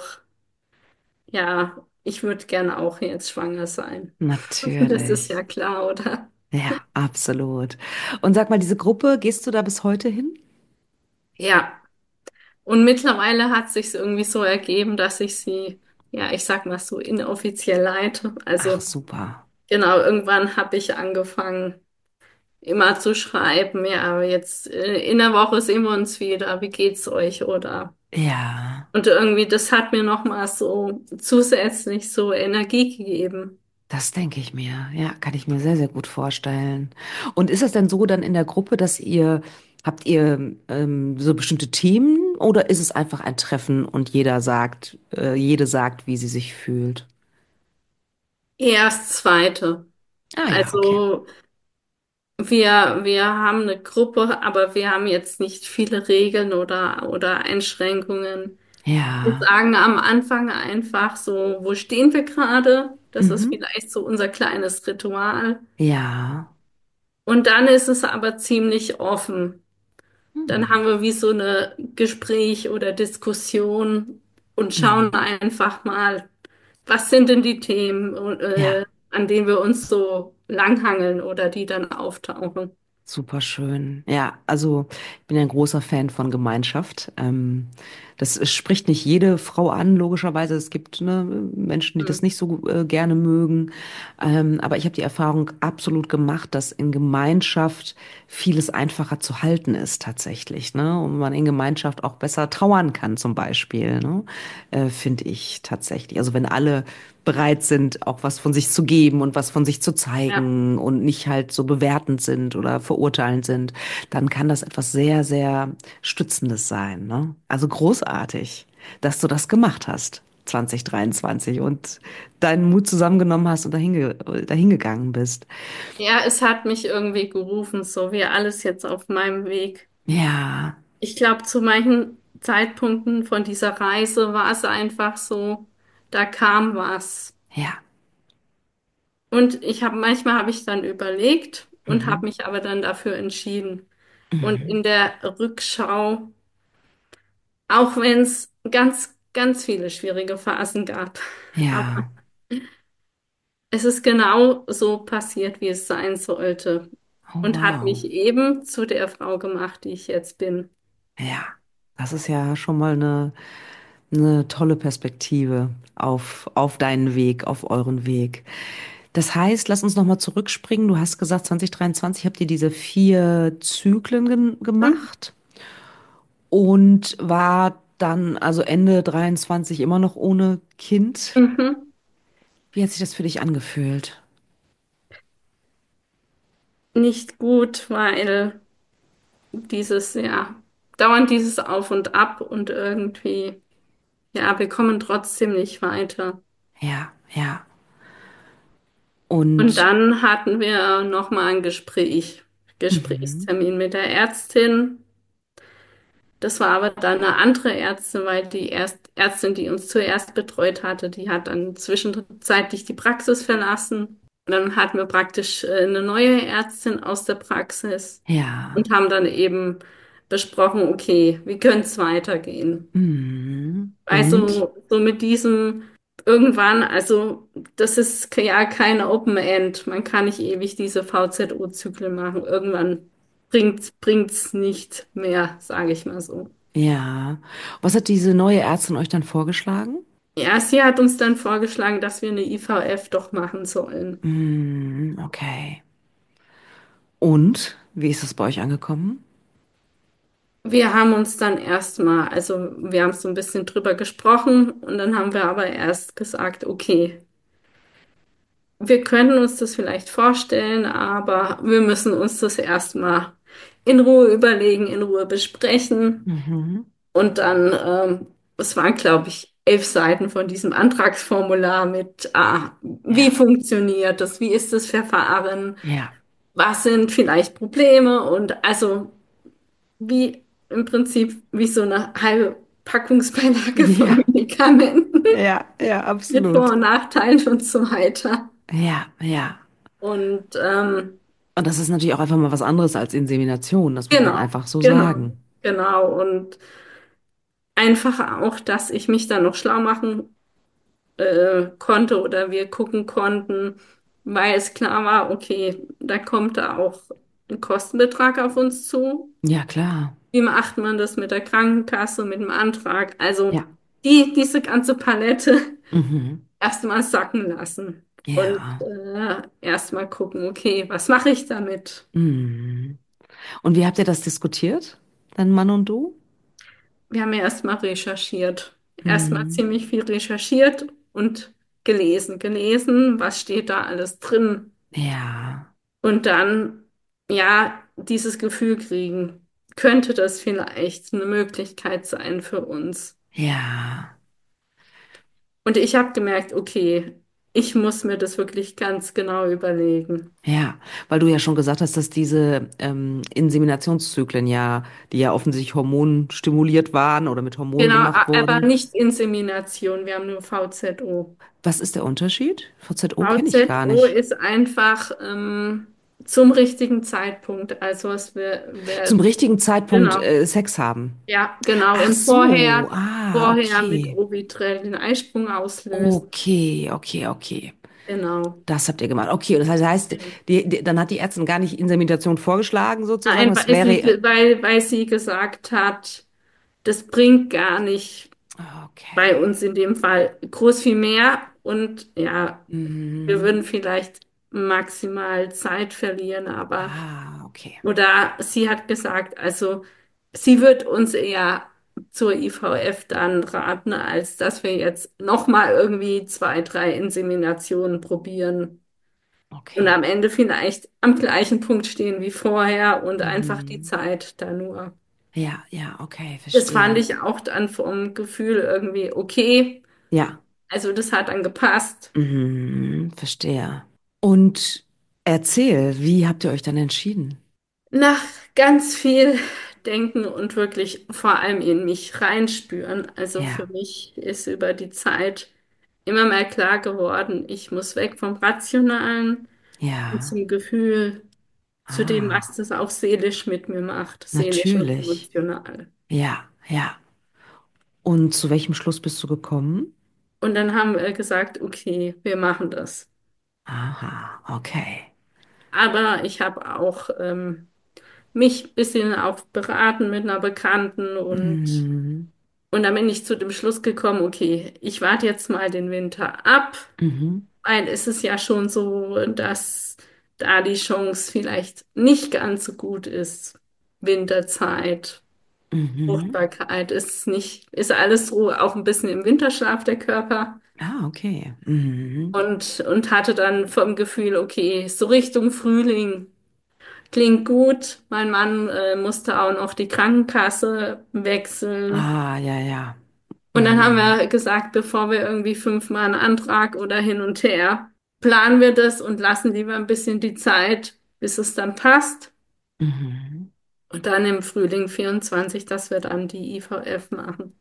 ja, ich würde gerne auch jetzt schwanger sein. Das ist natürlich. ja klar, oder? Ja, absolut. Und sag mal, diese Gruppe, gehst du da bis heute hin? Ja. Und mittlerweile hat sich irgendwie so ergeben, dass ich sie, ja, ich sag mal so inoffiziell leite. Ach, Also super. genau, irgendwann habe ich angefangen, immer zu schreiben, ja, jetzt äh, in der Woche sehen wir uns wieder, wie geht's euch, oder? Ja. Und irgendwie, das hat mir nochmal so zusätzlich so Energie gegeben. Das denke ich mir. Ja, kann ich mir sehr, sehr gut vorstellen. Und ist es denn so dann in der Gruppe, dass ihr, habt ihr ähm, so bestimmte Themen oder ist es einfach ein Treffen und jeder sagt, äh, jede sagt, wie sie sich fühlt? Erst zweite. Ah ja, okay. Also wir, wir haben eine Gruppe, aber wir haben jetzt nicht viele Regeln oder, oder Einschränkungen. Wir Ja. sagen am Anfang einfach so, wo stehen wir gerade? Das ist Mhm. vielleicht so unser kleines Ritual. Ja. Und dann ist es aber ziemlich offen. Dann Hm. haben wir wie so eine Gespräch oder Diskussion und schauen Mhm. einfach mal, was sind denn die Themen, Ja. äh, an denen wir uns so langhangeln oder die dann auftauchen. Super schön. Ja, also ich bin ja ein großer Fan von Gemeinschaft. Ähm, das spricht nicht jede Frau an, logischerweise. Es gibt ne, Menschen, die Hm. das nicht so äh, gerne mögen. Ähm, aber ich habe die Erfahrung absolut gemacht, dass in Gemeinschaft vieles einfacher zu halten ist tatsächlich. Ne? Und man in Gemeinschaft auch besser trauern kann zum Beispiel. Ne? Äh, finde ich tatsächlich. Also wenn alle bereit sind, auch was von sich zu geben und was von sich zu Ja. zeigen und nicht halt so bewertend sind oder verurteilend sind, dann kann das etwas sehr, sehr Stützendes sein, ne? Also großartig, dass du das gemacht hast, zwanzig dreiundzwanzig und deinen Mut zusammengenommen hast und dahin, ge- dahin gegangen bist. Ja, es hat mich irgendwie gerufen, so wie alles jetzt auf meinem Weg. Ja, Ich glaube, zu manchen Zeitpunkten von dieser Reise war es einfach so, da kam was. ja, Und ich habe manchmal habe ich dann überlegt und habe mhm, mich aber dann dafür entschieden. Und mhm, in der Rückschau, auch wenn es ganz, ganz viele schwierige Phasen gab, aber ja, es ist genau so passiert, wie es sein sollte. oh Und hat wow. mich eben zu der Frau gemacht, die ich jetzt bin. Ja, das ist ja schon mal eine, eine tolle Perspektive auf, auf deinen Weg, auf euren Weg. Das heißt, lass uns nochmal zurückspringen. Du hast gesagt, zwanzig dreiundzwanzig habt ihr diese vier Zyklen gen- Hm? gemacht und war dann also Ende dreiundzwanzig immer noch ohne Kind. Mhm. Wie hat sich das für dich angefühlt? Nicht gut, weil dieses, ja, dauernd dieses Auf und Ab und irgendwie, ja, wir kommen trotzdem nicht weiter. Ja, ja. Und Und dann hatten wir nochmal ein Gespräch, mhm, Gesprächstermin mit der Ärztin. Das war aber dann eine andere Ärztin, weil die Erst Ärztin, die uns zuerst betreut hatte, die hat dann zwischenzeitlich die Praxis verlassen. Und dann hatten wir praktisch äh, eine neue Ärztin aus der Praxis ja, und haben dann eben besprochen, okay, wie könnte es weitergehen? mhm. Und Also so mit diesem irgendwann, also das ist ja kein Open End. Man kann nicht ewig diese V Z O-Zyklen machen. Irgendwann bringt bringt's nicht mehr, sage ich mal so. ja, was hat diese neue Ärztin euch dann vorgeschlagen? Ja, sie hat uns dann vorgeschlagen, dass wir eine I V F doch machen sollen. Mm, okay. Und wie ist es bei euch angekommen? Wir haben uns dann erstmal, also wir haben so ein bisschen drüber gesprochen und dann haben wir aber erst gesagt, okay, wir können uns das vielleicht vorstellen, aber wir müssen uns das erstmal in Ruhe überlegen, in Ruhe besprechen. Mhm. Und dann, ähm, es waren, glaube ich, elf Seiten von diesem Antragsformular mit, ah, wie Ja, funktioniert das, wie ist das Verfahren, ja, was sind vielleicht Probleme und also wie im Prinzip wie so eine halbe Packungsbeilage von ja, Medikamenten ja, ja, mit Vor- absolut. und Nachteilen und so weiter. Ja, ja. Und ähm, Und das ist natürlich auch einfach mal was anderes als Insemination. Das muss man genau, einfach so genau, sagen. genau. Und einfach auch, dass ich mich dann noch schlau machen äh, konnte oder wir gucken konnten, weil es klar war, okay, da kommt da auch ein Kostenbetrag auf uns zu. Ja, klar. Wie macht man das mit der Krankenkasse, mit dem Antrag? Also Ja. die, diese ganze Palette Mhm. erstmal sacken lassen und Ja. äh, erstmal gucken, okay, was mache ich damit? Mhm. Und wie habt ihr das diskutiert, dein Mann und du? Wir haben ja erstmal recherchiert, erstmal Mhm. ziemlich viel recherchiert und gelesen, gelesen, was steht da alles drin. Ja, Und dann, ja, dieses Gefühl kriegen, könnte das vielleicht eine Möglichkeit sein für uns? ja, Und ich habe gemerkt, okay, ich muss mir das wirklich ganz genau überlegen. ja, weil du ja schon gesagt hast, dass diese ähm, Inseminationszyklen ja, die ja offensichtlich hormonstimuliert waren oder mit Hormonen Genau, gemacht a- aber wurden. nicht Insemination, wir haben nur V Z O. Was ist der Unterschied? V Z O kenne ich gar V Z O nicht. ist einfach ähm, zum richtigen Zeitpunkt. Also es wäre, Zum wär, richtigen Zeitpunkt genau, äh, Sex haben. ja, genau. Ach Und so, vorher, ah, vorher mit okay. Ovitrell den Eisprung auslöst. Okay, okay, okay. Genau. Das habt ihr gemacht. Okay, und das heißt, die, die, dann hat die Ärztin gar nicht Insemination vorgeschlagen, sozusagen. Nein, Das weil sie, wäre. weil, weil sie gesagt hat, das bringt gar nicht bei Okay. uns in dem Fall groß viel mehr. Und ja, wir Mhm. würden vielleicht maximal Zeit verlieren, aber Ah, okay. oder sie hat gesagt, also sie wird uns eher zur I V F dann raten, als dass wir jetzt nochmal irgendwie zwei, drei Inseminationen probieren und Okay. am Ende vielleicht am gleichen Punkt stehen wie vorher und einfach die Mhm. Zeit da nur. Ja, ja, okay, Das fand verstehe. ich auch dann vom Gefühl irgendwie okay. Ja. Also das hat dann gepasst. Mhm, verstehe. Und erzähl, wie habt ihr euch dann entschieden? Nach ganz viel Denken und wirklich vor allem in mich reinspüren. Also für Ja, mich ist über die Zeit immer mehr klar geworden, ich muss weg vom Rationalen und ja. zum Gefühl, zu dem, was Ah, das auch seelisch mit mir macht, seelisch und natürlich. emotional. Ja, ja. Und zu welchem Schluss bist du gekommen? Und dann haben wir gesagt, okay, wir machen das. Aha, okay. Aber ich habe auch ähm, mich ein bisschen auch beraten mit einer Bekannten und Mhm. Und dann bin ich zu dem Schluss gekommen, okay, ich warte jetzt mal den Winter ab, Mhm. weil es ist ja schon so, dass da die Chance vielleicht nicht ganz so gut ist. Winterzeit, Mhm. Fruchtbarkeit ist nicht, ist alles so auch ein bisschen im Winterschlaf der Körper. Ah, okay. Mhm. Und, und hatte dann vom Gefühl, okay, so Richtung Frühling klingt gut. Mein Mann äh, musste auch noch die Krankenkasse wechseln. Ah, ja, ja. Und dann haben Mhm. wir gesagt, bevor wir irgendwie fünfmal einen Antrag oder hin und her, planen wir das und lassen lieber ein bisschen die Zeit, bis es dann passt. Mhm. Und dann im Frühling vierundzwanzig, dass wir dann die I V F machen.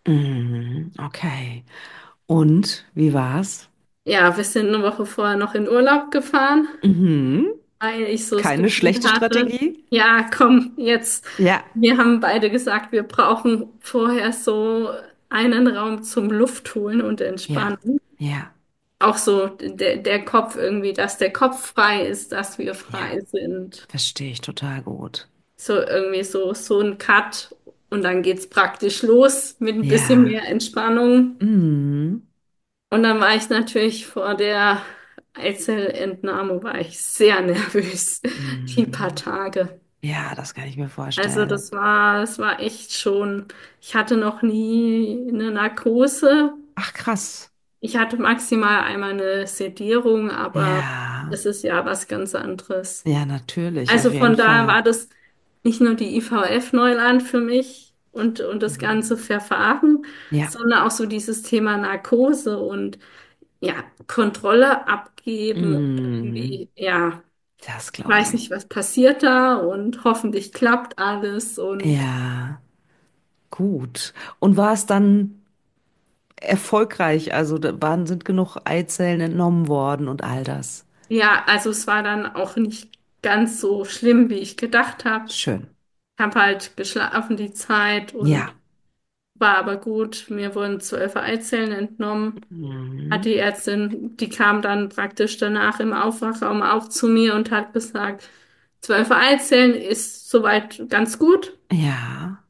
Mhm. Okay. Und wie war's? Ja, wir sind eine Woche vorher noch in Urlaub gefahren, Mhm. weil ich so das Keine Gefühl schlechte hatte, Strategie? ja, komm, jetzt, Ja, wir haben beide gesagt, wir brauchen vorher so einen Raum zum Luft holen und ja, entspannen. ja, Auch so der, der Kopf irgendwie, dass der Kopf frei ist, dass wir ja. frei sind. Verstehe ich total gut. So irgendwie so, so ein Cut und dann geht's praktisch los mit ein bisschen Ja. mehr Entspannung. Mhm. Und dann war ich natürlich vor der Eizellentnahme war ich sehr nervös, die paar Mhm. Tage. Ja, das kann ich mir Also vorstellen. das war, das war echt schon, ich hatte noch nie eine Narkose. Ach, krass. Ich hatte maximal einmal eine Sedierung, aber Ja, es ist ja was ganz anderes. ja, natürlich, Also auf jeden von daher Fall. war das nicht nur die I V F Neuland für mich, und, und das Mhm. ganze Verfahren, Ja. sondern auch so dieses Thema Narkose und ja, Kontrolle abgeben und Mhm. irgendwie, ja, Das ich glaube weiß ich. nicht, was passiert da und hoffentlich klappt alles und Ja, gut. Und war es dann erfolgreich? Also da waren, sind genug Eizellen entnommen worden und all das. ja, also es war dann auch nicht ganz so schlimm, wie ich gedacht habe. Schön. Ich habe halt geschlafen die Zeit und Ja. war aber gut. Mir wurden zwölf Eizellen entnommen. Hat Mhm. die Ärztin, die kam dann praktisch danach im Aufwachraum auch zu mir und hat gesagt, zwölf Eizellen ist soweit ganz gut. Ja.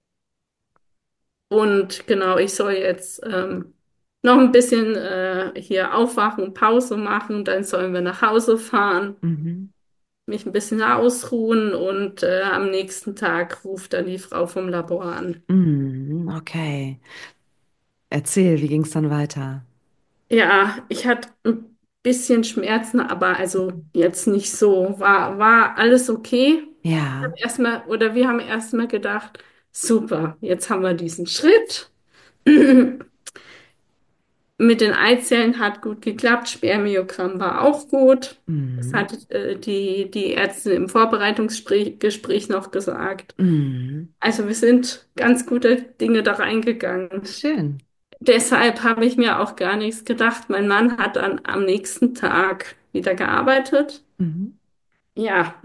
Und genau, ich soll jetzt ähm, noch ein bisschen äh, hier aufwachen, Pause machen, dann sollen wir nach Hause fahren, Mhm. mich ein bisschen ausruhen und äh, am nächsten Tag ruft dann die Frau vom Labor an. Mhm. Okay. Erzähl, wie ging es dann weiter? Ja, ich hatte ein bisschen Schmerzen, aber also jetzt nicht so. War, war alles okay. Ich habe Ja. erstmal, oder wir haben erstmal gedacht, super, jetzt haben wir diesen Schritt. Mit den Eizellen hat gut geklappt, Spermiogramm war auch gut. Das Mhm. hat äh, die, die Ärztin im Vorbereitungsgespräch Gespräch noch gesagt. Mhm. Also wir sind ganz gute Dinge da reingegangen. Schön. Deshalb habe ich mir auch gar nichts gedacht. Mein Mann hat dann am nächsten Tag wieder gearbeitet. Mhm. Ja,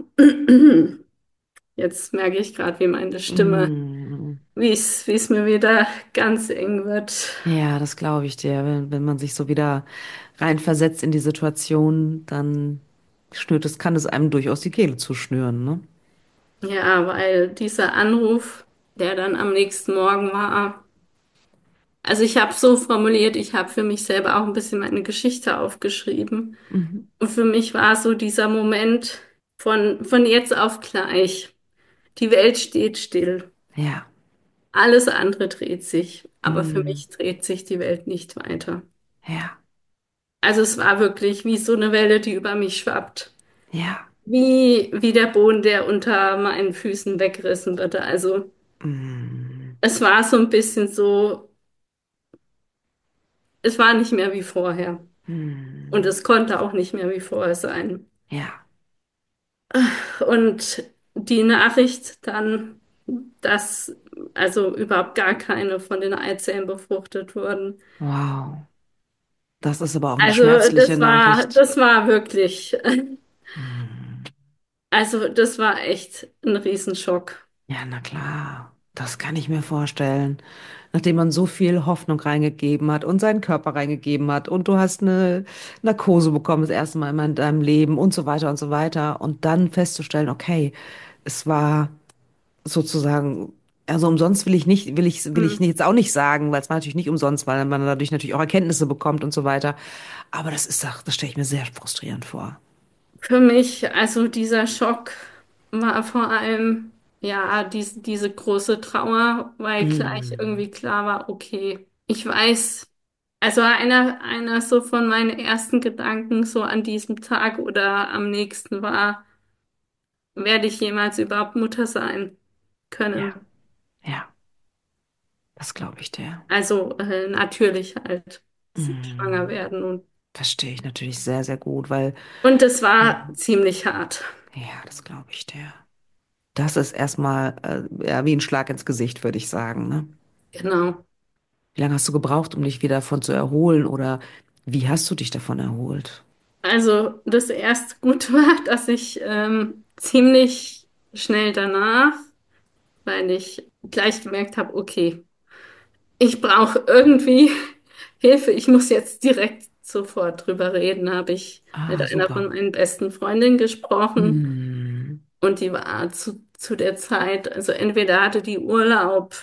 jetzt merke ich gerade, wie meine Stimme, Mhm. wie es, wie es mir wieder ganz eng wird. Ja, das glaube ich dir. Wenn, wenn man sich so wieder reinversetzt in die Situation, dann schnürt es, kann es einem durchaus die Kehle zuschnüren, ne? Ja, weil dieser Anruf, der dann am nächsten Morgen war, also ich habe so formuliert, ich habe für mich selber auch ein bisschen meine Geschichte aufgeschrieben. Mhm. Und für mich war so dieser Moment von, von jetzt auf gleich. Die Welt steht still. Ja. Alles andere dreht sich, aber für Mhm. mich dreht sich die Welt nicht weiter. Ja. Also es war wirklich wie so eine Welle, die über mich schwappt. Ja. Wie, wie der Boden, der unter meinen Füßen weggerissen wird. Also Mhm. es war so ein bisschen so, es war nicht mehr wie vorher. Und Mhm. es konnte auch nicht mehr wie vorher sein. Ja. Und die Nachricht dann, dass also überhaupt gar keine von den Eizellen befruchtet wurden. Wow. Das ist aber auch eine Also schmerzliche das war, Nachricht. das war wirklich, Mhm. also das war echt ein Riesenschock. Ja, na klar. Das kann ich mir vorstellen. Nachdem man so viel Hoffnung reingegeben hat und seinen Körper reingegeben hat und du hast eine Narkose bekommen, das erste Mal in deinem Leben und so weiter und so weiter. Und dann festzustellen, okay, es war sozusagen, also umsonst will ich nicht, will ich, will ich Hm. jetzt auch nicht sagen, weil es war natürlich nicht umsonst, weil man dadurch natürlich auch Erkenntnisse bekommt und so weiter. Aber das ist doch, das stelle ich mir sehr frustrierend vor. Für mich, also dieser Schock war vor allem, ja, dies, diese große Trauer, weil gleich Mm, irgendwie klar war, okay, ich weiß, also einer, einer so von meinen ersten Gedanken so an diesem Tag oder am nächsten war, werde ich jemals überhaupt Mutter sein ja, können? ja, das glaube ich dir. Also äh, natürlich halt schwanger Mm, werden und verstehe ich natürlich sehr, sehr gut, weil, und es war mm, ziemlich hart. ja, das glaube ich dir. Das ist erstmal äh, ja, wie ein Schlag ins Gesicht, würde ich sagen, ne? Genau. Wie lange hast du gebraucht, um dich wieder davon zu erholen oder wie hast du dich davon erholt? Also das erste Gute war, dass ich ähm, ziemlich schnell danach, weil ich gleich gemerkt habe, okay, ich brauche irgendwie Hilfe, ich muss jetzt direkt sofort drüber reden, habe ich mit Ah, einer von super. meinen besten Freundinnen gesprochen Mm, und die war zu, zu der Zeit, also entweder hatte die Urlaub,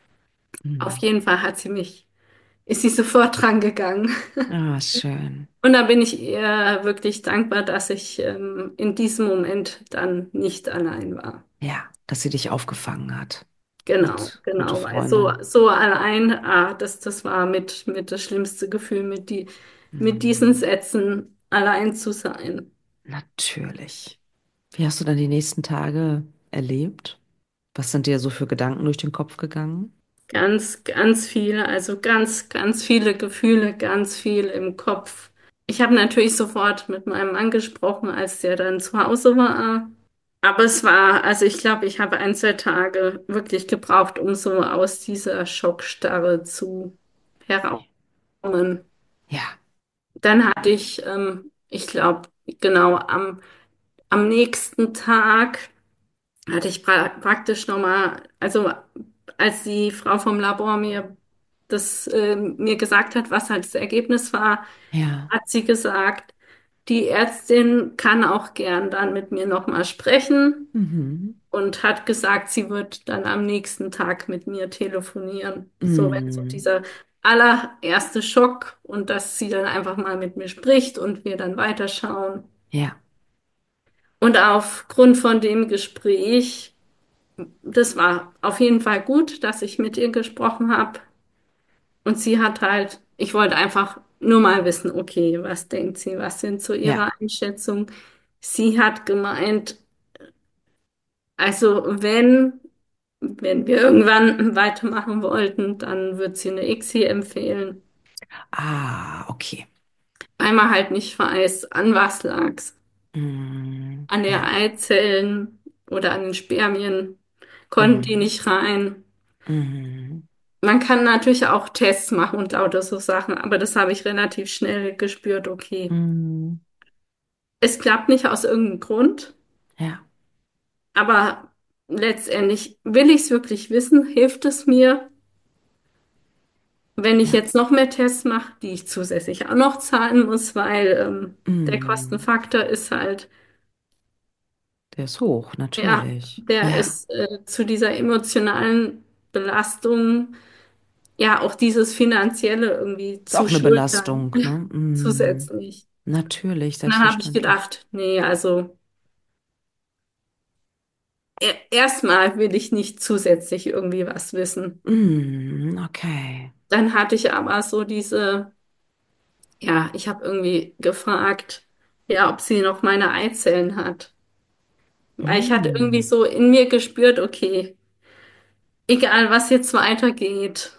auf mm. jeden Fall hat sie mich, ist sie sofort dran gegangen. Ah, schön. Und da bin ich ihr wirklich dankbar, dass ich ähm, in diesem Moment dann nicht allein war. Ja, dass sie dich aufgefangen hat. Genau, Gut, gute genau, weil so, Freundin. so allein, ah, das, das war mit, mit das schlimmste Gefühl, mit die, mit diesen Mm, Sätzen allein zu sein. natürlich. Wie hast du dann die nächsten Tage erlebt? Was sind dir so für Gedanken durch den Kopf gegangen? Ganz, ganz viele, also ganz, ganz viele Gefühle, ganz viel im Kopf. Ich habe natürlich sofort mit meinem Mann gesprochen, als der dann zu Hause war. Aber es war, also ich glaube, ich habe ein, zwei Tage wirklich gebraucht, um so aus dieser Schockstarre zu heraukommen. Ja, Dann hatte ich, ähm, ich glaube, genau am, am nächsten Tag hatte ich pra praktisch nochmal, also als die Frau vom Labor mir das äh, mir gesagt hat, was halt das Ergebnis war, ja. hat sie gesagt, die Ärztin kann auch gern dann mit mir nochmal sprechen Mhm. und hat gesagt, sie wird dann am nächsten Tag mit mir telefonieren. So, wenn so Mhm. dieser allererste Schock und dass sie dann einfach mal mit mir spricht und wir dann weiterschauen. Ja. Und aufgrund von dem Gespräch, das war auf jeden Fall gut, dass ich mit ihr gesprochen habe. Und sie hat halt, ich wollte einfach nur mal wissen, okay, was denkt sie, was sind so Ja. ihre Einschätzungen? Sie hat gemeint, also wenn, wenn wir irgendwann weitermachen wollten, dann wird sie eine I C S I empfehlen. Ah, okay. Einmal halt nicht weiß, an was lag's. Mhm. An der Ja. Eizellen oder an den Spermien konnten die Mhm. nicht rein. Mhm. Man kann natürlich auch Tests machen und lauter so Sachen, aber das habe ich relativ schnell gespürt, okay. Mhm. Es klappt nicht aus irgendeinem Grund, Ja. aber letztendlich will ich es wirklich wissen, hilft es mir, wenn ich Ja. jetzt noch mehr Tests mache, die ich zusätzlich auch noch zahlen muss, weil ähm, der Mhm. Kostenfaktor ist halt, Der ist hoch, ja, natürlich. der Ja. ist äh, zu dieser emotionalen Belastung, ja, auch dieses Finanzielle irgendwie Ist zu auch eine schultern, Belastung, ne? Mhm. zusätzlich. Natürlich, Und dann habe ich selbstverständlich. gedacht, nee, also e- erstmal will ich nicht zusätzlich irgendwie was wissen. Mhm. Okay. Dann hatte ich aber so diese, ja, ich habe irgendwie gefragt, ja, ob sie noch meine Eizellen hat. Weil ich hatte irgendwie Mhm. so in mir gespürt, okay, egal was jetzt weitergeht,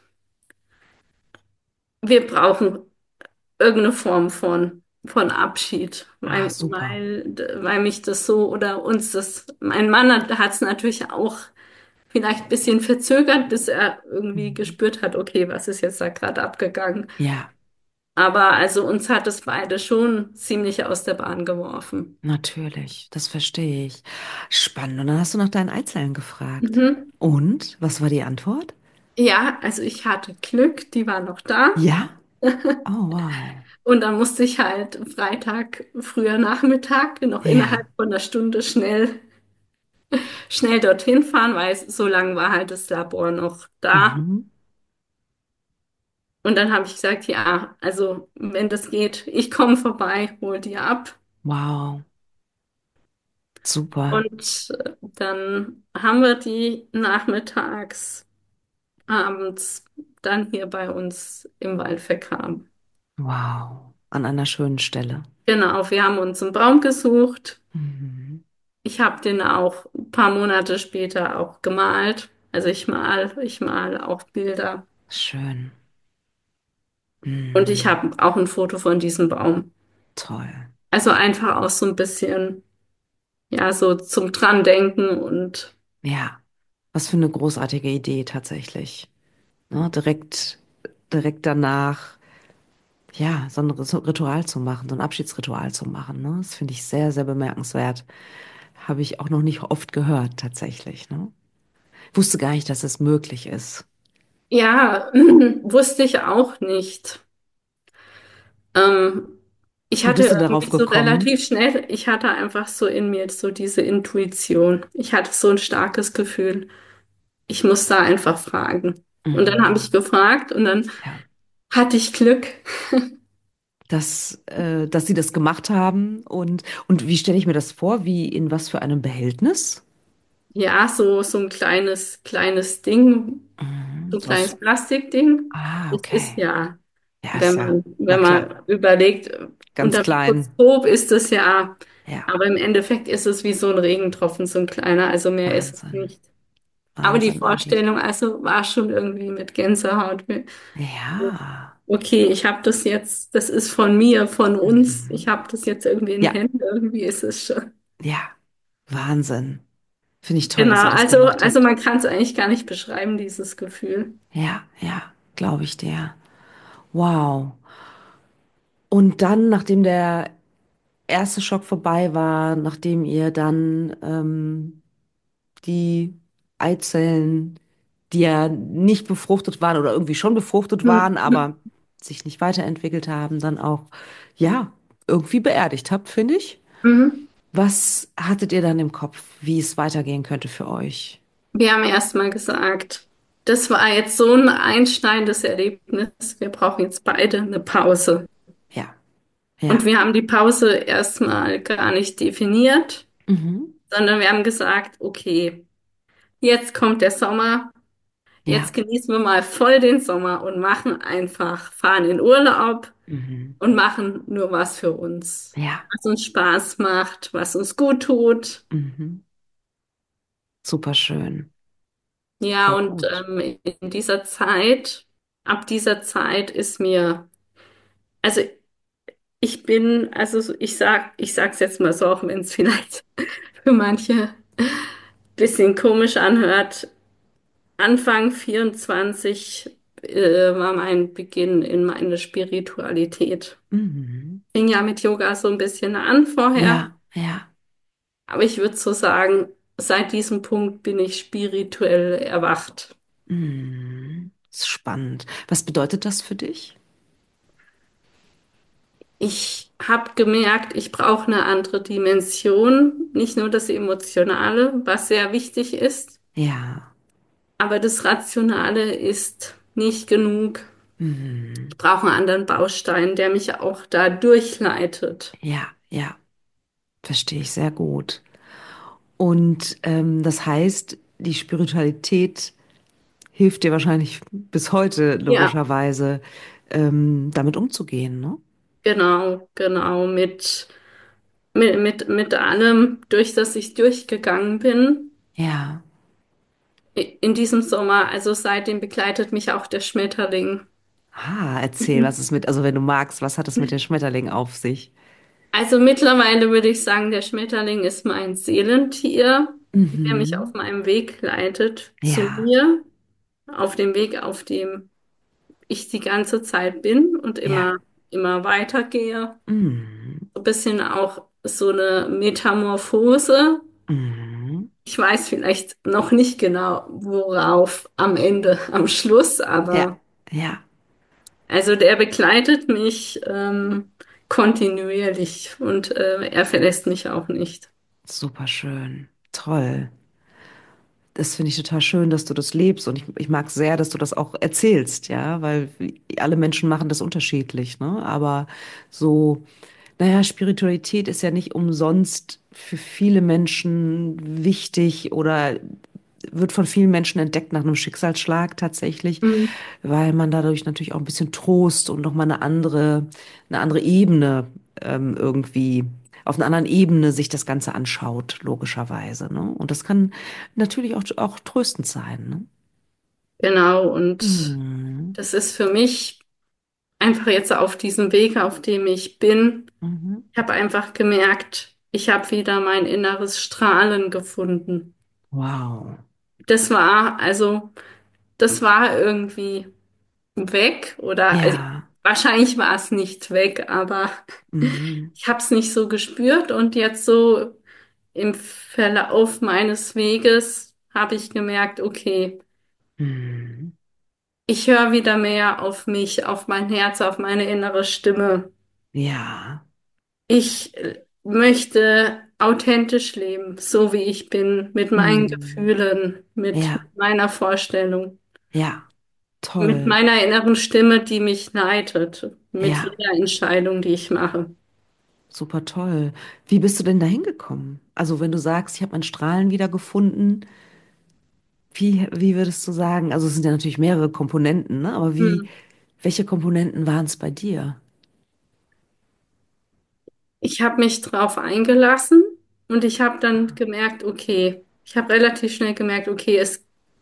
wir brauchen irgendeine Form von, von Abschied, Ah, weil, super. weil, weil mich das so oder uns das, mein Mann hat es natürlich auch vielleicht ein bisschen verzögert, bis er irgendwie Mhm. gespürt hat, okay, was ist jetzt da gerade abgegangen. Ja, Aber also uns hat es beide schon ziemlich aus der Bahn geworfen. natürlich. Das verstehe ich. Spannend. Und dann hast du nach deinen Eizellen gefragt. Mhm. Und? Was war die Antwort? Ja, also ich hatte Glück, die war noch da. Ja? Oh, wow. Und dann musste ich halt Freitag früher Nachmittag noch innerhalb Ja. von einer Stunde schnell, schnell dorthin fahren, weil so lange war halt das Labor noch da. Mhm. Und dann habe ich gesagt, ja, also wenn das geht, ich komme vorbei, hol die ab. Wow. Super. Und äh, dann haben wir die nachmittags, abends dann hier bei uns im Wald vergraben. Wow. An einer schönen Stelle. Genau, wir haben uns einen Baum gesucht. Mhm. Ich habe den auch ein paar Monate später auch gemalt. Also ich mal, ich male auch Bilder. Schön. Und ich Mhm. habe auch ein Foto von diesem Baum. Toll. Also einfach auch so ein bisschen, ja, so zum dran denken und Ja. Was für eine großartige Idee tatsächlich. Ne? Direkt, direkt danach, ja, so ein Rit- Ritual zu machen, so ein Abschiedsritual zu machen. Ne? Das finde ich sehr, sehr bemerkenswert. Habe ich auch noch nicht oft gehört, tatsächlich. Ne? Wusste gar nicht, dass es möglich ist. ja, wusste ich auch nicht. Ähm, Ich Wie hatte bist du darauf irgendwie so gekommen? relativ schnell, ich hatte einfach so in mir so diese Intuition. Ich hatte so ein starkes Gefühl. Ich muss da einfach fragen. Und dann habe ich Mhm. gefragt und dann Ja. hatte ich Glück. Dass, äh, dass sie das gemacht haben und, und wie stelle ich mir das vor? Wie in was für einem Behältnis? Ja, so, so ein kleines, kleines Ding, Mhm. so ein So aus, kleines Plastikding. ah, Es ist okay. ja, Ja, ist wenn ja, man, na wenn klar, man überlegt, ganz unter klein. Mikroskop ist es ja, Ja, aber im Endeffekt ist es wie so ein Regentropfen, so ein kleiner, also mehr ist es Wahnsinn. nicht. Aber die Wahnsinn eigentlich. Vorstellung also war schon irgendwie mit Gänsehaut. Ja. Okay, ich habe das jetzt, das ist von mir, von uns. Ich Mhm. habe das jetzt irgendwie in Ja, Händen. Irgendwie ist es schon. ja. Wahnsinn. Finde ich toll, dass Genau, ihr das also, gemacht also habt. man kann es eigentlich gar nicht beschreiben, dieses Gefühl. Ja, ja, glaube ich dir. Wow. Und dann, nachdem der erste Schock vorbei war, nachdem ihr dann ähm, die Eizellen, die ja nicht befruchtet waren oder irgendwie schon befruchtet waren, Mhm. aber sich nicht weiterentwickelt haben, dann auch, ja, irgendwie beerdigt habt, finde ich. Mhm. Was hattet ihr dann im Kopf, wie es weitergehen könnte für euch? Wir haben erst mal gesagt, das war jetzt so ein einschneidendes Erlebnis. Wir brauchen jetzt beide eine Pause. Ja, Und ja. wir haben die Pause erstmal gar nicht definiert, Mhm. sondern wir haben gesagt, okay, jetzt kommt der Sommer. Jetzt Ja. genießen wir mal voll den Sommer und machen einfach, fahren in Urlaub Mhm. und machen nur was für uns. Ja. Was uns Spaß macht, was uns gut tut. Mhm. Super schön. Ja, Voll und gut. ähm, in dieser Zeit, ab dieser Zeit ist mir, also ich bin, also so- ich sag, ich sag's jetzt mal so, auch wenn es vielleicht für manche bisschen komisch anhört. Anfang vierundzwanzig äh, war mein Beginn in meine Spiritualität. Mhm. Fing ja mit Yoga so ein bisschen an vorher, Ja, ja. aber ich würde so sagen, seit diesem Punkt bin ich spirituell erwacht. Mhm. Ist spannend. Was bedeutet das für dich? Ich habe gemerkt, ich brauche eine andere Dimension, nicht nur das Emotionale, was sehr wichtig ist, Ja. aber das Rationale ist nicht genug. Mhm. Ich brauche einen anderen Baustein, der mich auch da durchleitet. Ja, ja. Verstehe ich sehr gut. Und ähm, das heißt, die Spiritualität hilft dir wahrscheinlich bis heute Ja, logischerweise, ähm, damit umzugehen, ne? genau, genau, mit, mit, mit, mit allem, durch das ich durchgegangen bin. Ja. In diesem Sommer, also seitdem begleitet mich auch der Schmetterling. Ah, erzähl, was ist mit, also wenn du magst, was hat es mit den Schmetterlingen auf sich? Also mittlerweile würde ich sagen, der Schmetterling ist mein Seelentier, der mich auf Mhm. meinem Weg leitet zu Ja, mir, auf dem Weg, auf dem ich die ganze Zeit bin und ja. immer, immer weitergehe. Mhm. So ein bisschen auch so eine Metamorphose. Mhm. Ich weiß vielleicht noch nicht genau, worauf am Ende, am Schluss, Ja, aber ja. also der begleitet mich ähm, kontinuierlich und äh, er verlässt mich auch nicht. Super schön. Toll. Das finde ich total schön, dass du das lebst und ich, ich mag sehr, dass du das auch erzählst, ja, weil alle Menschen machen das unterschiedlich, ne? Aber so, naja, Spiritualität ist ja nicht umsonst für viele Menschen wichtig oder wird von vielen Menschen entdeckt nach einem Schicksalsschlag tatsächlich, Mhm. weil man dadurch natürlich auch ein bisschen Trost und nochmal eine andere, eine andere Ebene ähm, irgendwie, auf einer anderen Ebene sich das Ganze anschaut, logischerweise. Ne? Und das kann natürlich auch, auch tröstend sein. Ne? Genau, und Mhm. das ist für mich einfach jetzt auf diesem Weg, auf dem ich bin. Mhm. Ich habe einfach gemerkt, ich habe wieder mein inneres Strahlen gefunden. Wow. Das war, also, das war irgendwie weg oder also, Ja. wahrscheinlich war es nicht weg, aber Mhm. ich habe es nicht so gespürt und jetzt so im Verlauf meines Weges habe ich gemerkt, okay, Mhm. ich höre wieder mehr auf mich, auf mein Herz, auf meine innere Stimme. Ja. Ich äh, möchte authentisch leben, so wie ich bin, mit meinen Mhm. Gefühlen, mit Ja. meiner Vorstellung, Ja. mit Toll. meiner inneren Stimme, die mich leitet, mit Ja. jeder Entscheidung, die ich mache. Super toll. Wie bist du denn da hingekommen? Also wenn du sagst, ich habe mein Strahlen wiedergefunden, wie, wie würdest du sagen? Also es sind ja natürlich mehrere Komponenten, ne? Aber wie, Hm. welche Komponenten waren es bei dir? Ich habe mich drauf eingelassen und ich habe dann gemerkt, okay, ich habe relativ schnell gemerkt, okay, es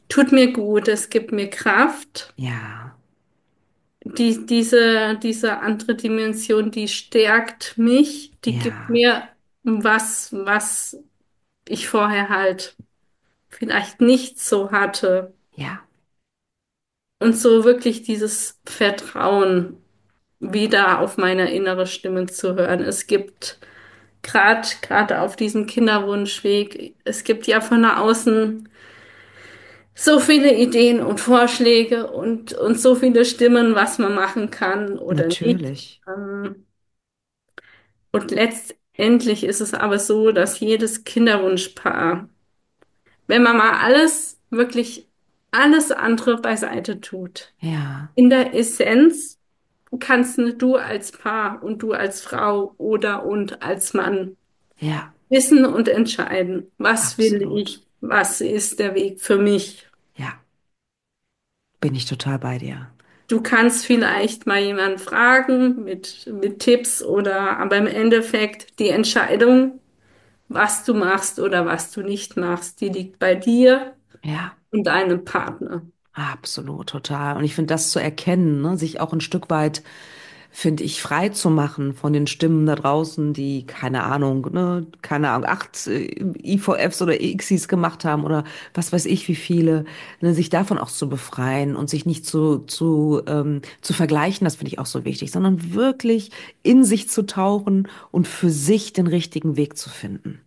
tut mir gut, es gibt mir Kraft. Ja, Die, diese, diese andere Dimension, die stärkt mich, die gibt ja, mir was, was ich vorher halt vielleicht nicht so hatte. ja, Und so wirklich dieses Vertrauen wieder auf meine innere Stimme zu hören. Es gibt gerade gerade auf diesem Kinderwunschweg, es gibt ja von außen so viele Ideen und Vorschläge und, und so viele Stimmen, was man machen kann oder nicht. natürlich. Ähm, Und letztendlich ist es aber so, dass jedes Kinderwunschpaar, wenn man mal alles, wirklich alles andere beiseite tut, Ja, in der Essenz kannst nur du als Paar und du als Frau oder und als Mann ja, wissen und entscheiden, was will absolut. ich, was ist der Weg für mich. Ja, bin ich total bei dir. Du kannst vielleicht mal jemanden fragen mit, mit Tipps oder, aber im Endeffekt die Entscheidung, was du machst oder was du nicht machst, die liegt bei dir Ja. und deinem Partner. Absolut, total. Und ich finde, das zu erkennen, ne, sich auch ein Stück weit, finde ich, frei zu machen von den Stimmen da draußen, die, keine Ahnung, ne, keine Ahnung, acht äh, I V Fs oder Xis gemacht haben oder was weiß ich, wie viele, ne, sich davon auch zu befreien und sich nicht zu, zu, ähm, zu vergleichen, das finde ich auch so wichtig, sondern wirklich in sich zu tauchen und für sich den richtigen Weg zu finden.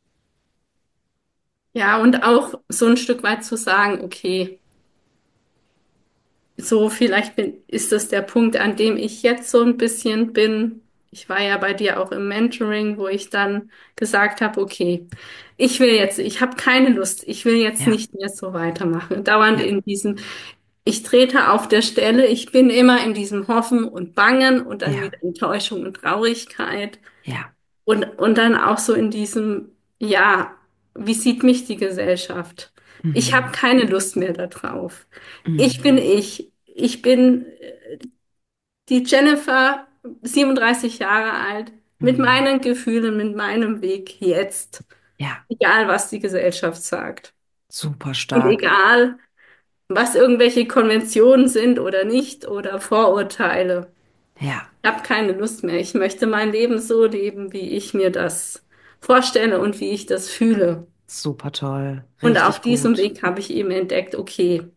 Ja, und auch so ein Stück weit zu sagen, okay, so vielleicht bin, ist das der Punkt, an dem ich jetzt so ein bisschen bin. Ich war ja bei dir auch im Mentoring, wo ich dann gesagt habe, okay, ich will jetzt, ich habe keine Lust, ich will jetzt Ja, nicht mehr so weitermachen. Dauernd ja, in diesem, ich trete auf der Stelle, ich bin immer in diesem Hoffen und Bangen und dann ja, wieder Enttäuschung und Traurigkeit. ja. Und, und dann auch so in diesem, ja, wie sieht mich die Gesellschaft? Ich habe Mhm. keine Lust mehr darauf. Ich bin Mhm. ich. Ich bin die Jennifer, siebenunddreißig Jahre alt, mit Mhm. meinen Gefühlen, mit meinem Weg jetzt. Ja, Egal, was die Gesellschaft sagt. super Und stark. egal, was irgendwelche Konventionen sind oder nicht oder Vorurteile. Ja. Ich habe keine Lust mehr. Ich möchte mein Leben so leben, wie ich mir das vorstelle und wie ich das fühle. Super toll. Und auf Richtig diesem gut. Weg habe ich eben entdeckt, okay,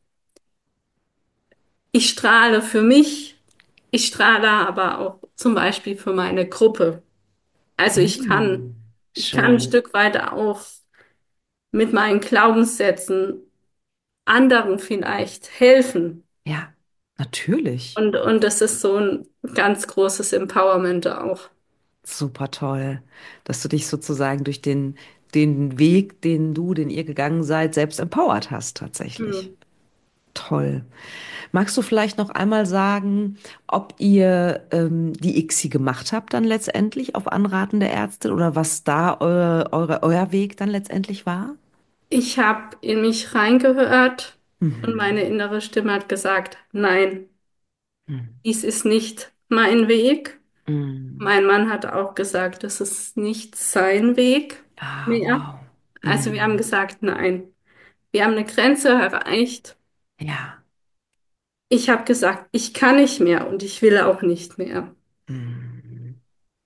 ich strahle für mich, ich strahle aber auch zum Beispiel für meine Gruppe. Also ich kann, Hm. ich kann ein Schön. Stück weit auch mit meinen Glaubenssätzen anderen vielleicht helfen. Ja, natürlich. Und, und das ist so ein ganz großes Empowerment auch. Super toll, dass du dich sozusagen durch den, den Weg, den du, den ihr gegangen seid, selbst empowert hast, tatsächlich. Hm. Toll. Magst du vielleicht noch einmal sagen, ob ihr ähm, die I C S I gemacht habt dann letztendlich auf Anraten der Ärztin oder was da euer, eure, euer Weg dann letztendlich war? Ich habe in mich reingehört und meine Mhm. innere Stimme hat gesagt, nein, Mhm. dies ist nicht mein Weg. Mhm. Mein Mann hat auch gesagt, das ist nicht sein Weg Ah, mehr. wow. Also wir haben Mhm. gesagt, nein, wir haben eine Grenze erreicht. Ja. Ich habe gesagt, ich kann nicht mehr und ich will auch nicht mehr. Mhm.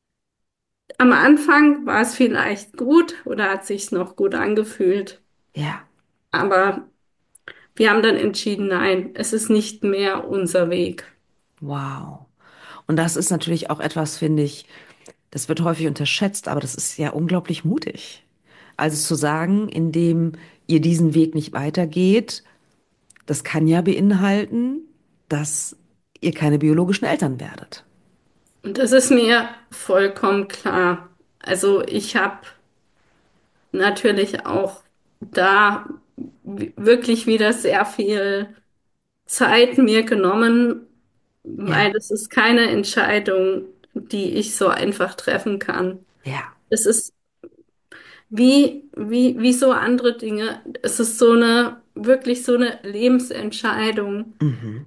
Am Anfang war es vielleicht gut oder hat sich's noch gut angefühlt, Ja. aber wir haben dann entschieden, nein, es ist nicht mehr unser Weg. Wow. Und das ist natürlich auch etwas, finde ich, das wird häufig unterschätzt, aber das ist ja unglaublich mutig. Also zu sagen, indem ihr diesen Weg nicht weitergeht, das kann ja beinhalten, dass ihr keine biologischen Eltern werdet. Und das ist mir vollkommen klar. Also ich habe natürlich auch da w- wirklich wieder sehr viel Zeit mir genommen, weil Ja, das ist keine Entscheidung, die ich so einfach treffen kann. ja, Es ist wie, wie, wie so andere Dinge. Es ist so eine, wirklich so eine Lebensentscheidung, mhm.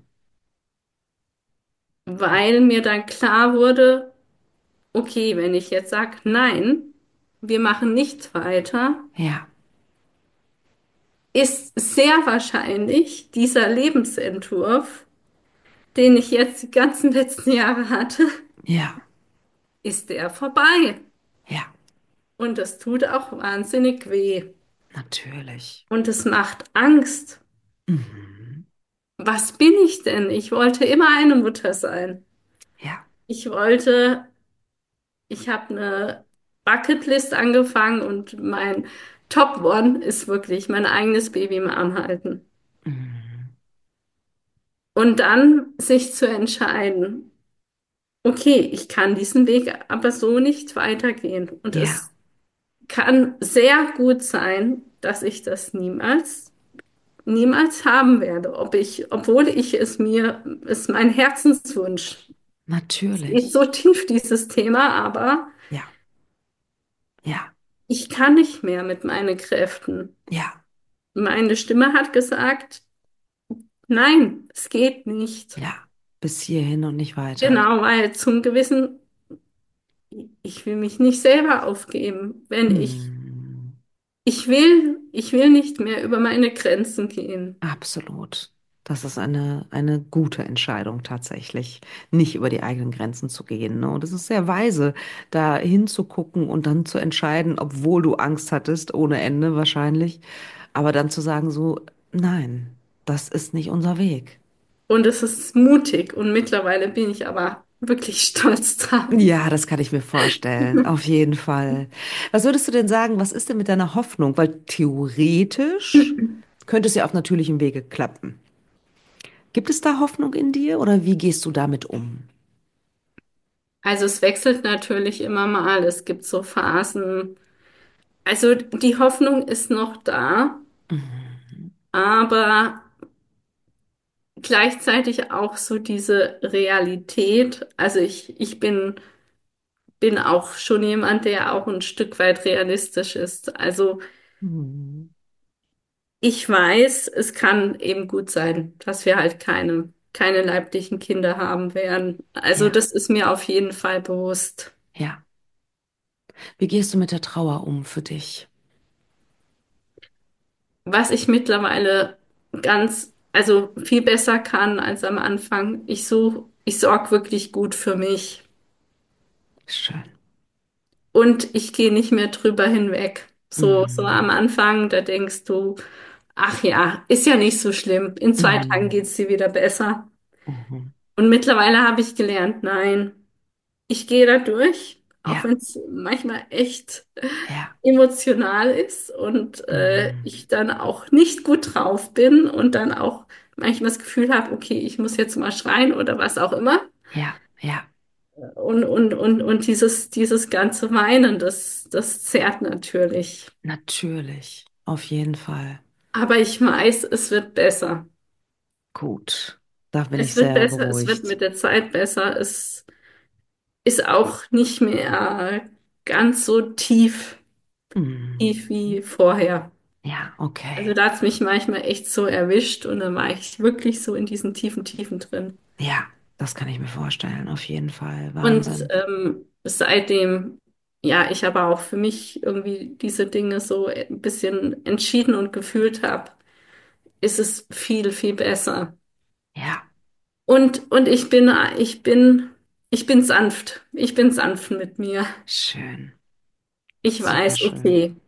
weil mir dann klar wurde, okay, wenn ich jetzt sage, nein, wir machen nicht weiter, Ja, ist sehr wahrscheinlich dieser Lebensentwurf, den ich jetzt die ganzen letzten Jahre hatte, Ja, ist der vorbei. ja, Und das tut auch wahnsinnig weh. natürlich. Und es macht Angst. Mhm. Was bin ich denn? Ich wollte immer eine Mutter sein. Ja. Ich wollte, ich habe eine Bucketlist angefangen und mein Top One ist wirklich mein eigenes Baby im Arm halten. Mhm. Und dann sich zu entscheiden, okay, ich kann diesen Weg aber so nicht weitergehen. Und Ja, es kann sehr gut sein, dass ich das niemals, niemals haben werde. Ob ich, obwohl ich es mir, es ist mein Herzenswunsch. Es geht natürlich. so tief, dieses Thema, aber Ja, ja, ich kann nicht mehr mit meinen Kräften. ja, Meine Stimme hat gesagt, nein, es geht nicht. ja. Bis hierhin und nicht weiter. Genau, weil zum gewissen, ich will mich nicht selber aufgeben, wenn ich, Mhm. ich will, ich will nicht mehr über meine Grenzen gehen. Absolut. Das ist eine, eine gute Entscheidung tatsächlich, nicht über die eigenen Grenzen zu gehen. Ne? Und es ist sehr weise, da hinzugucken und dann zu entscheiden, obwohl du Angst hattest, ohne Ende wahrscheinlich, aber dann zu sagen so, nein, das ist nicht unser Weg. Und es ist mutig und mittlerweile bin ich aber wirklich stolz drauf. Ja, das kann ich mir vorstellen, auf jeden Fall. Was würdest du denn sagen, was ist denn mit deiner Hoffnung? Weil theoretisch könnte es ja auf natürlichem Wege klappen. Gibt es da Hoffnung in dir oder wie gehst du damit um? Also es wechselt natürlich immer mal. Es gibt so Phasen. Also die Hoffnung ist noch da, Mhm. aber gleichzeitig auch so diese Realität. Also ich, ich bin, bin auch schon jemand, der auch ein Stück weit realistisch ist. Also Mhm. ich weiß, es kann eben gut sein, dass wir halt keine, keine leiblichen Kinder haben werden. Also Ja, das ist mir auf jeden Fall bewusst. ja. Wie gehst du mit der Trauer um für dich? Was ich mittlerweile ganz, also viel besser kann als am Anfang. Ich suche, ich sorge wirklich gut für mich. Schön. Und ich gehe nicht mehr drüber hinweg. So, so Mhm. am Anfang, da denkst du, ach ja, ist ja nicht so schlimm. In zwei Tagen Mhm. geht's dir wieder besser. Mhm. Und mittlerweile habe ich gelernt, nein, ich gehe da durch, auch Ja, wenn es manchmal echt ja. emotional ist und äh, Mhm. ich dann auch nicht gut drauf bin und dann auch manchmal das Gefühl habe, okay, ich muss jetzt mal schreien oder was auch immer. Ja, ja. Und, und, und, und dieses, dieses ganze Weinen, das, das zerrt natürlich. Natürlich. Auf jeden Fall. Aber ich weiß, es wird besser. Gut. Da bin ich Es wird sehr besser, es wird beruhigt. mit der Zeit besser. Es ist auch nicht mehr ganz so tief, Mhm. tief wie vorher. Ja, Also okay. da hat es mich manchmal echt so erwischt und dann war ich wirklich so in diesen tiefen Tiefen drin. Ja, das kann ich mir vorstellen. Auf jeden Fall. Und Wahnsinn. ähm, seitdem, ja, ich aber auch für mich irgendwie diese Dinge so ein bisschen entschieden und gefühlt habe, ist es viel, viel besser. Ja, Und, und ich bin, ich bin, ich bin sanft. Ich bin sanft mit mir. schön. Ich Super weiß, schön. okay,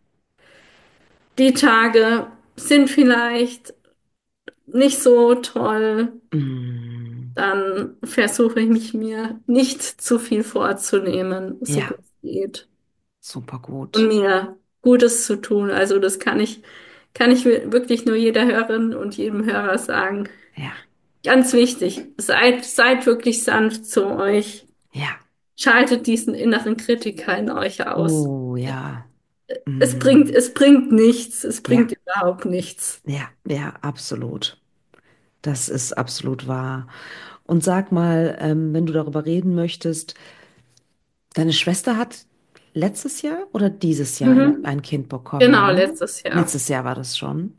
die Tage sind vielleicht nicht so toll. Mhm. Dann versuche ich mich mir nicht zu viel vorzunehmen, so gut Ja, es geht. super Und gut. mir Gutes zu tun. Also das kann ich, kann ich wirklich nur jeder Hörerin und jedem Hörer sagen. Ja, Ganz wichtig, seid, seid wirklich sanft zu euch. ja. Schaltet diesen inneren Kritiker in euch aus. Oh, ja. Es bringt, Mhm. es bringt nichts. Es bringt Ja, überhaupt nichts. ja, ja, absolut. Das ist absolut wahr. Und sag mal, ähm, wenn du darüber reden möchtest, deine Schwester hat letztes Jahr oder dieses Jahr ein, Mhm. ein Kind bekommen, Genau, ne? letztes Jahr. Letztes Jahr war das schon.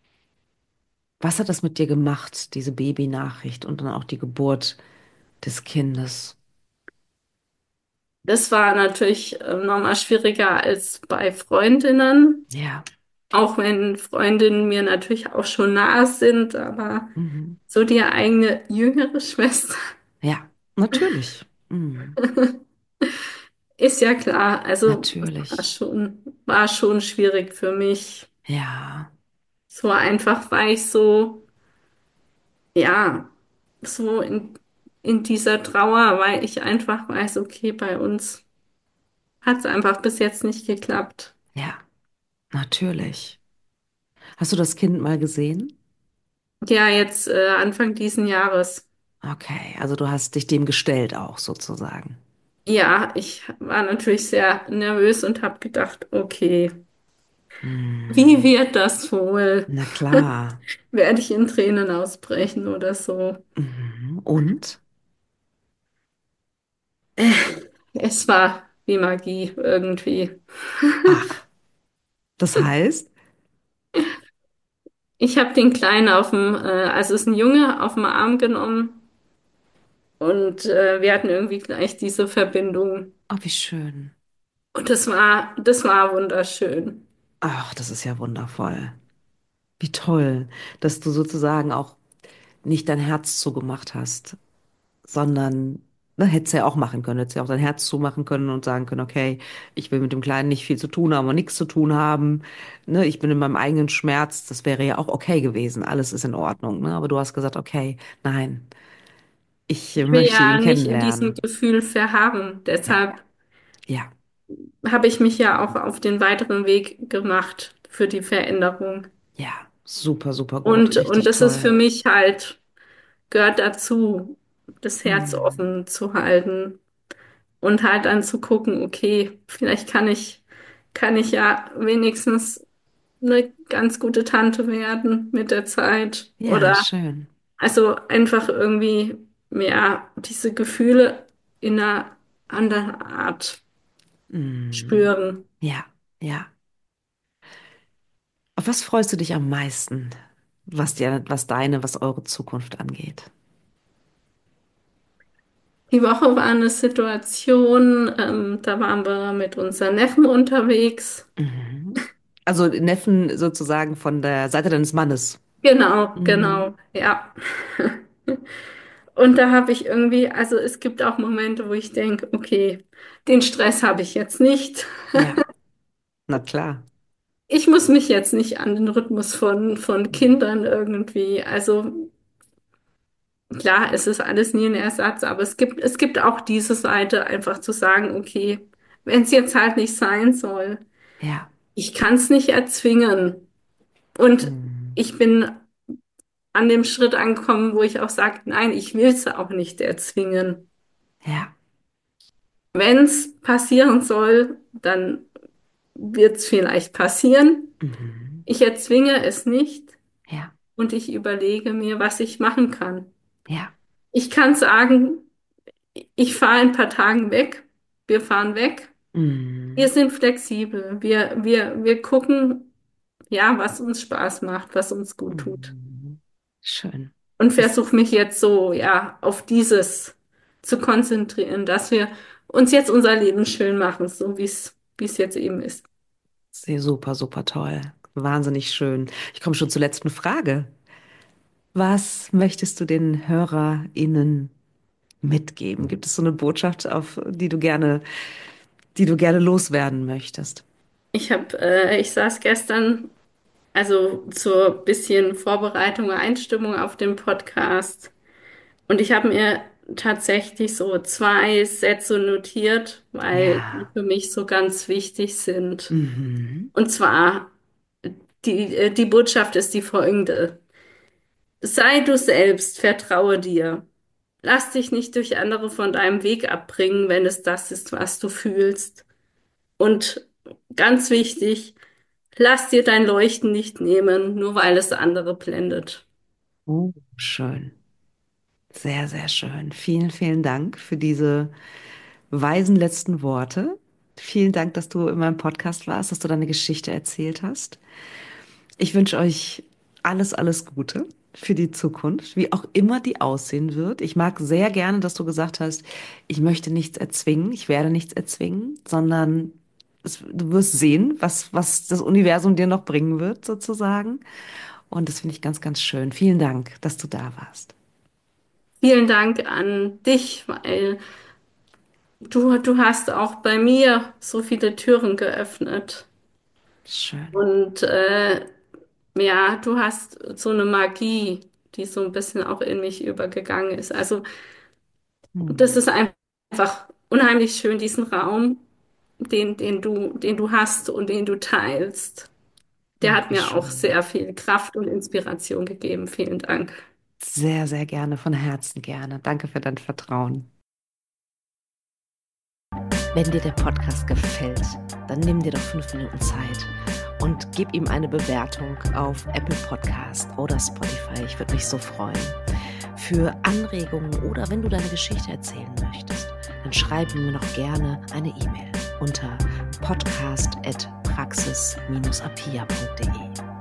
Was hat das mit dir gemacht, diese Babynachricht und dann auch die Geburt des Kindes? Das war natürlich äh, nochmal schwieriger als bei Freundinnen. Ja, Auch wenn Freundinnen mir natürlich auch schon nahe sind, aber Mhm. so die eigene jüngere Schwester Ja, natürlich. Mhm. ist ja klar. Also es war Natürlich. schon, war schon schwierig für mich. Ja, So einfach war ich so, ja, so in, in dieser Trauer, weil ich einfach weiß, okay, bei uns hat es einfach bis jetzt nicht geklappt. ja, natürlich. Hast du das Kind mal gesehen? Ja, jetzt äh, Anfang diesen Jahres. Okay, also du hast dich dem gestellt auch sozusagen. Ja, ich war natürlich sehr nervös und habe gedacht, okay, wie Mhm. wird das wohl? Na klar. Werde ich in Tränen ausbrechen oder so? Mhm. Und? Äh, Es war wie Magie irgendwie. Ach, das heißt? Ich habe den Kleinen auf dem, äh, also es ist ein Junge, auf dem Arm genommen und äh, wir hatten irgendwie gleich diese Verbindung. Oh, wie schön. Und das war, das war wunderschön. Ach, das ist ja wundervoll. Wie toll, dass du sozusagen auch nicht dein Herz zugemacht hast, sondern, ne, hättest ja auch machen können, hättest ja auch dein Herz zumachen können und sagen können, okay, ich will mit dem Kleinen nicht viel zu tun haben und nichts zu tun haben, ne, ich bin in meinem eigenen Schmerz, das wäre ja auch okay gewesen, alles ist in Ordnung, ne, aber du hast gesagt, okay, nein, ich äh, Ich will möchte ihn ja nicht in diesem kennenlernen. Gefühl verharren. Ja, Deshalb ja, habe ich mich ja auch auf den weiteren Weg gemacht für die Veränderung. ja, super, super gut, Und, und richtig das ist toll. für mich halt, gehört dazu, das Herz Hm. offen zu halten und halt dann zu gucken, okay, vielleicht kann ich, kann ich ja wenigstens eine ganz gute Tante werden mit der Zeit. Ja, Oder schön. also einfach irgendwie mehr diese Gefühle in einer anderen Art Hm. spüren. Ja, ja. Auf was freust du dich am meisten, was dir, was deine, was eure Zukunft angeht? Die Woche war eine Situation, ähm, da waren wir mit unseren Neffen unterwegs. Mhm. Also Neffen sozusagen von der Seite deines Mannes. Genau, Mhm. genau, ja. Und da habe ich irgendwie, also es gibt auch Momente, wo ich denke, okay, den Stress habe ich jetzt nicht. Ja, na klar. Ich muss mich jetzt nicht an den Rhythmus von, von Kindern irgendwie, also klar, es ist alles nie ein Ersatz, aber es gibt, es gibt auch diese Seite, einfach zu sagen, okay, wenn es jetzt halt nicht sein soll, Ja. ich kann es nicht erzwingen. Und Mhm. ich bin an dem Schritt angekommen, wo ich auch sage, nein, ich will es auch nicht erzwingen. Ja. Wenn es passieren soll, dann wird es vielleicht passieren. Mhm. Ich erzwinge es nicht Ja. und ich überlege mir, was ich machen kann. Ja. Ich kann sagen, ich fahre in ein paar Tagen weg. Wir fahren weg. Wir Mhm. sind flexibel. Wir, wir, wir gucken, ja, was uns Spaß macht, was uns gut tut. Mhm. Schön. Und Das versuche mich jetzt so, ja, auf dieses zu konzentrieren, dass wir uns jetzt unser Leben schön machen, so wie es, wie es jetzt eben ist. ist ja super, super toll. Wahnsinnig schön. Ich komme schon zur letzten Frage. Was möchtest du den HörerInnen mitgeben? Gibt es so eine Botschaft, auf die du gerne, die du gerne loswerden möchtest? Ich habe, äh, ich saß gestern, also zur bisschen Vorbereitung, Einstimmung auf den Podcast. Und ich habe mir tatsächlich so zwei Sätze notiert, weil die Ja. für mich so ganz wichtig sind. Mhm. Und zwar, die, äh, die Botschaft ist die folgende. Sei du selbst, vertraue dir. Lass dich nicht durch andere von deinem Weg abbringen, wenn es das ist, was du fühlst. Und ganz wichtig, lass dir dein Leuchten nicht nehmen, nur weil es andere blendet. Oh, schön. Sehr, sehr schön. Vielen, vielen Dank für diese weisen letzten Worte. Vielen Dank, dass du in meinem Podcast warst, dass du deine Geschichte erzählt hast. Ich wünsche euch alles, alles Gute für die Zukunft, wie auch immer die aussehen wird. Ich mag sehr gerne, dass du gesagt hast, ich möchte nichts erzwingen, ich werde nichts erzwingen, sondern es, du wirst sehen, was, was das Universum dir noch bringen wird, sozusagen. Und das finde ich ganz, ganz schön. Vielen Dank, dass du da warst. Vielen Dank an dich, weil du, du hast auch bei mir so viele Türen geöffnet. Schön. Und äh, ja, du hast so eine Magie, die so ein bisschen auch in mich übergegangen ist. Also Hm. das ist einfach unheimlich schön, diesen Raum, den, den du, den du hast und den du teilst. Der Ach, hat wie mir auch schön. sehr viel Kraft und Inspiration gegeben. Vielen Dank. Sehr, sehr gerne, von Herzen gerne. Danke für dein Vertrauen. Wenn dir der Podcast gefällt, dann nimm dir doch fünf Minuten Zeit und gib ihm eine Bewertung auf Apple Podcast oder Spotify. Ich würde mich so freuen. Für Anregungen oder wenn du deine Geschichte erzählen möchtest, dann schreib mir noch gerne eine E-Mail unter podcast at praxis apia punkt de.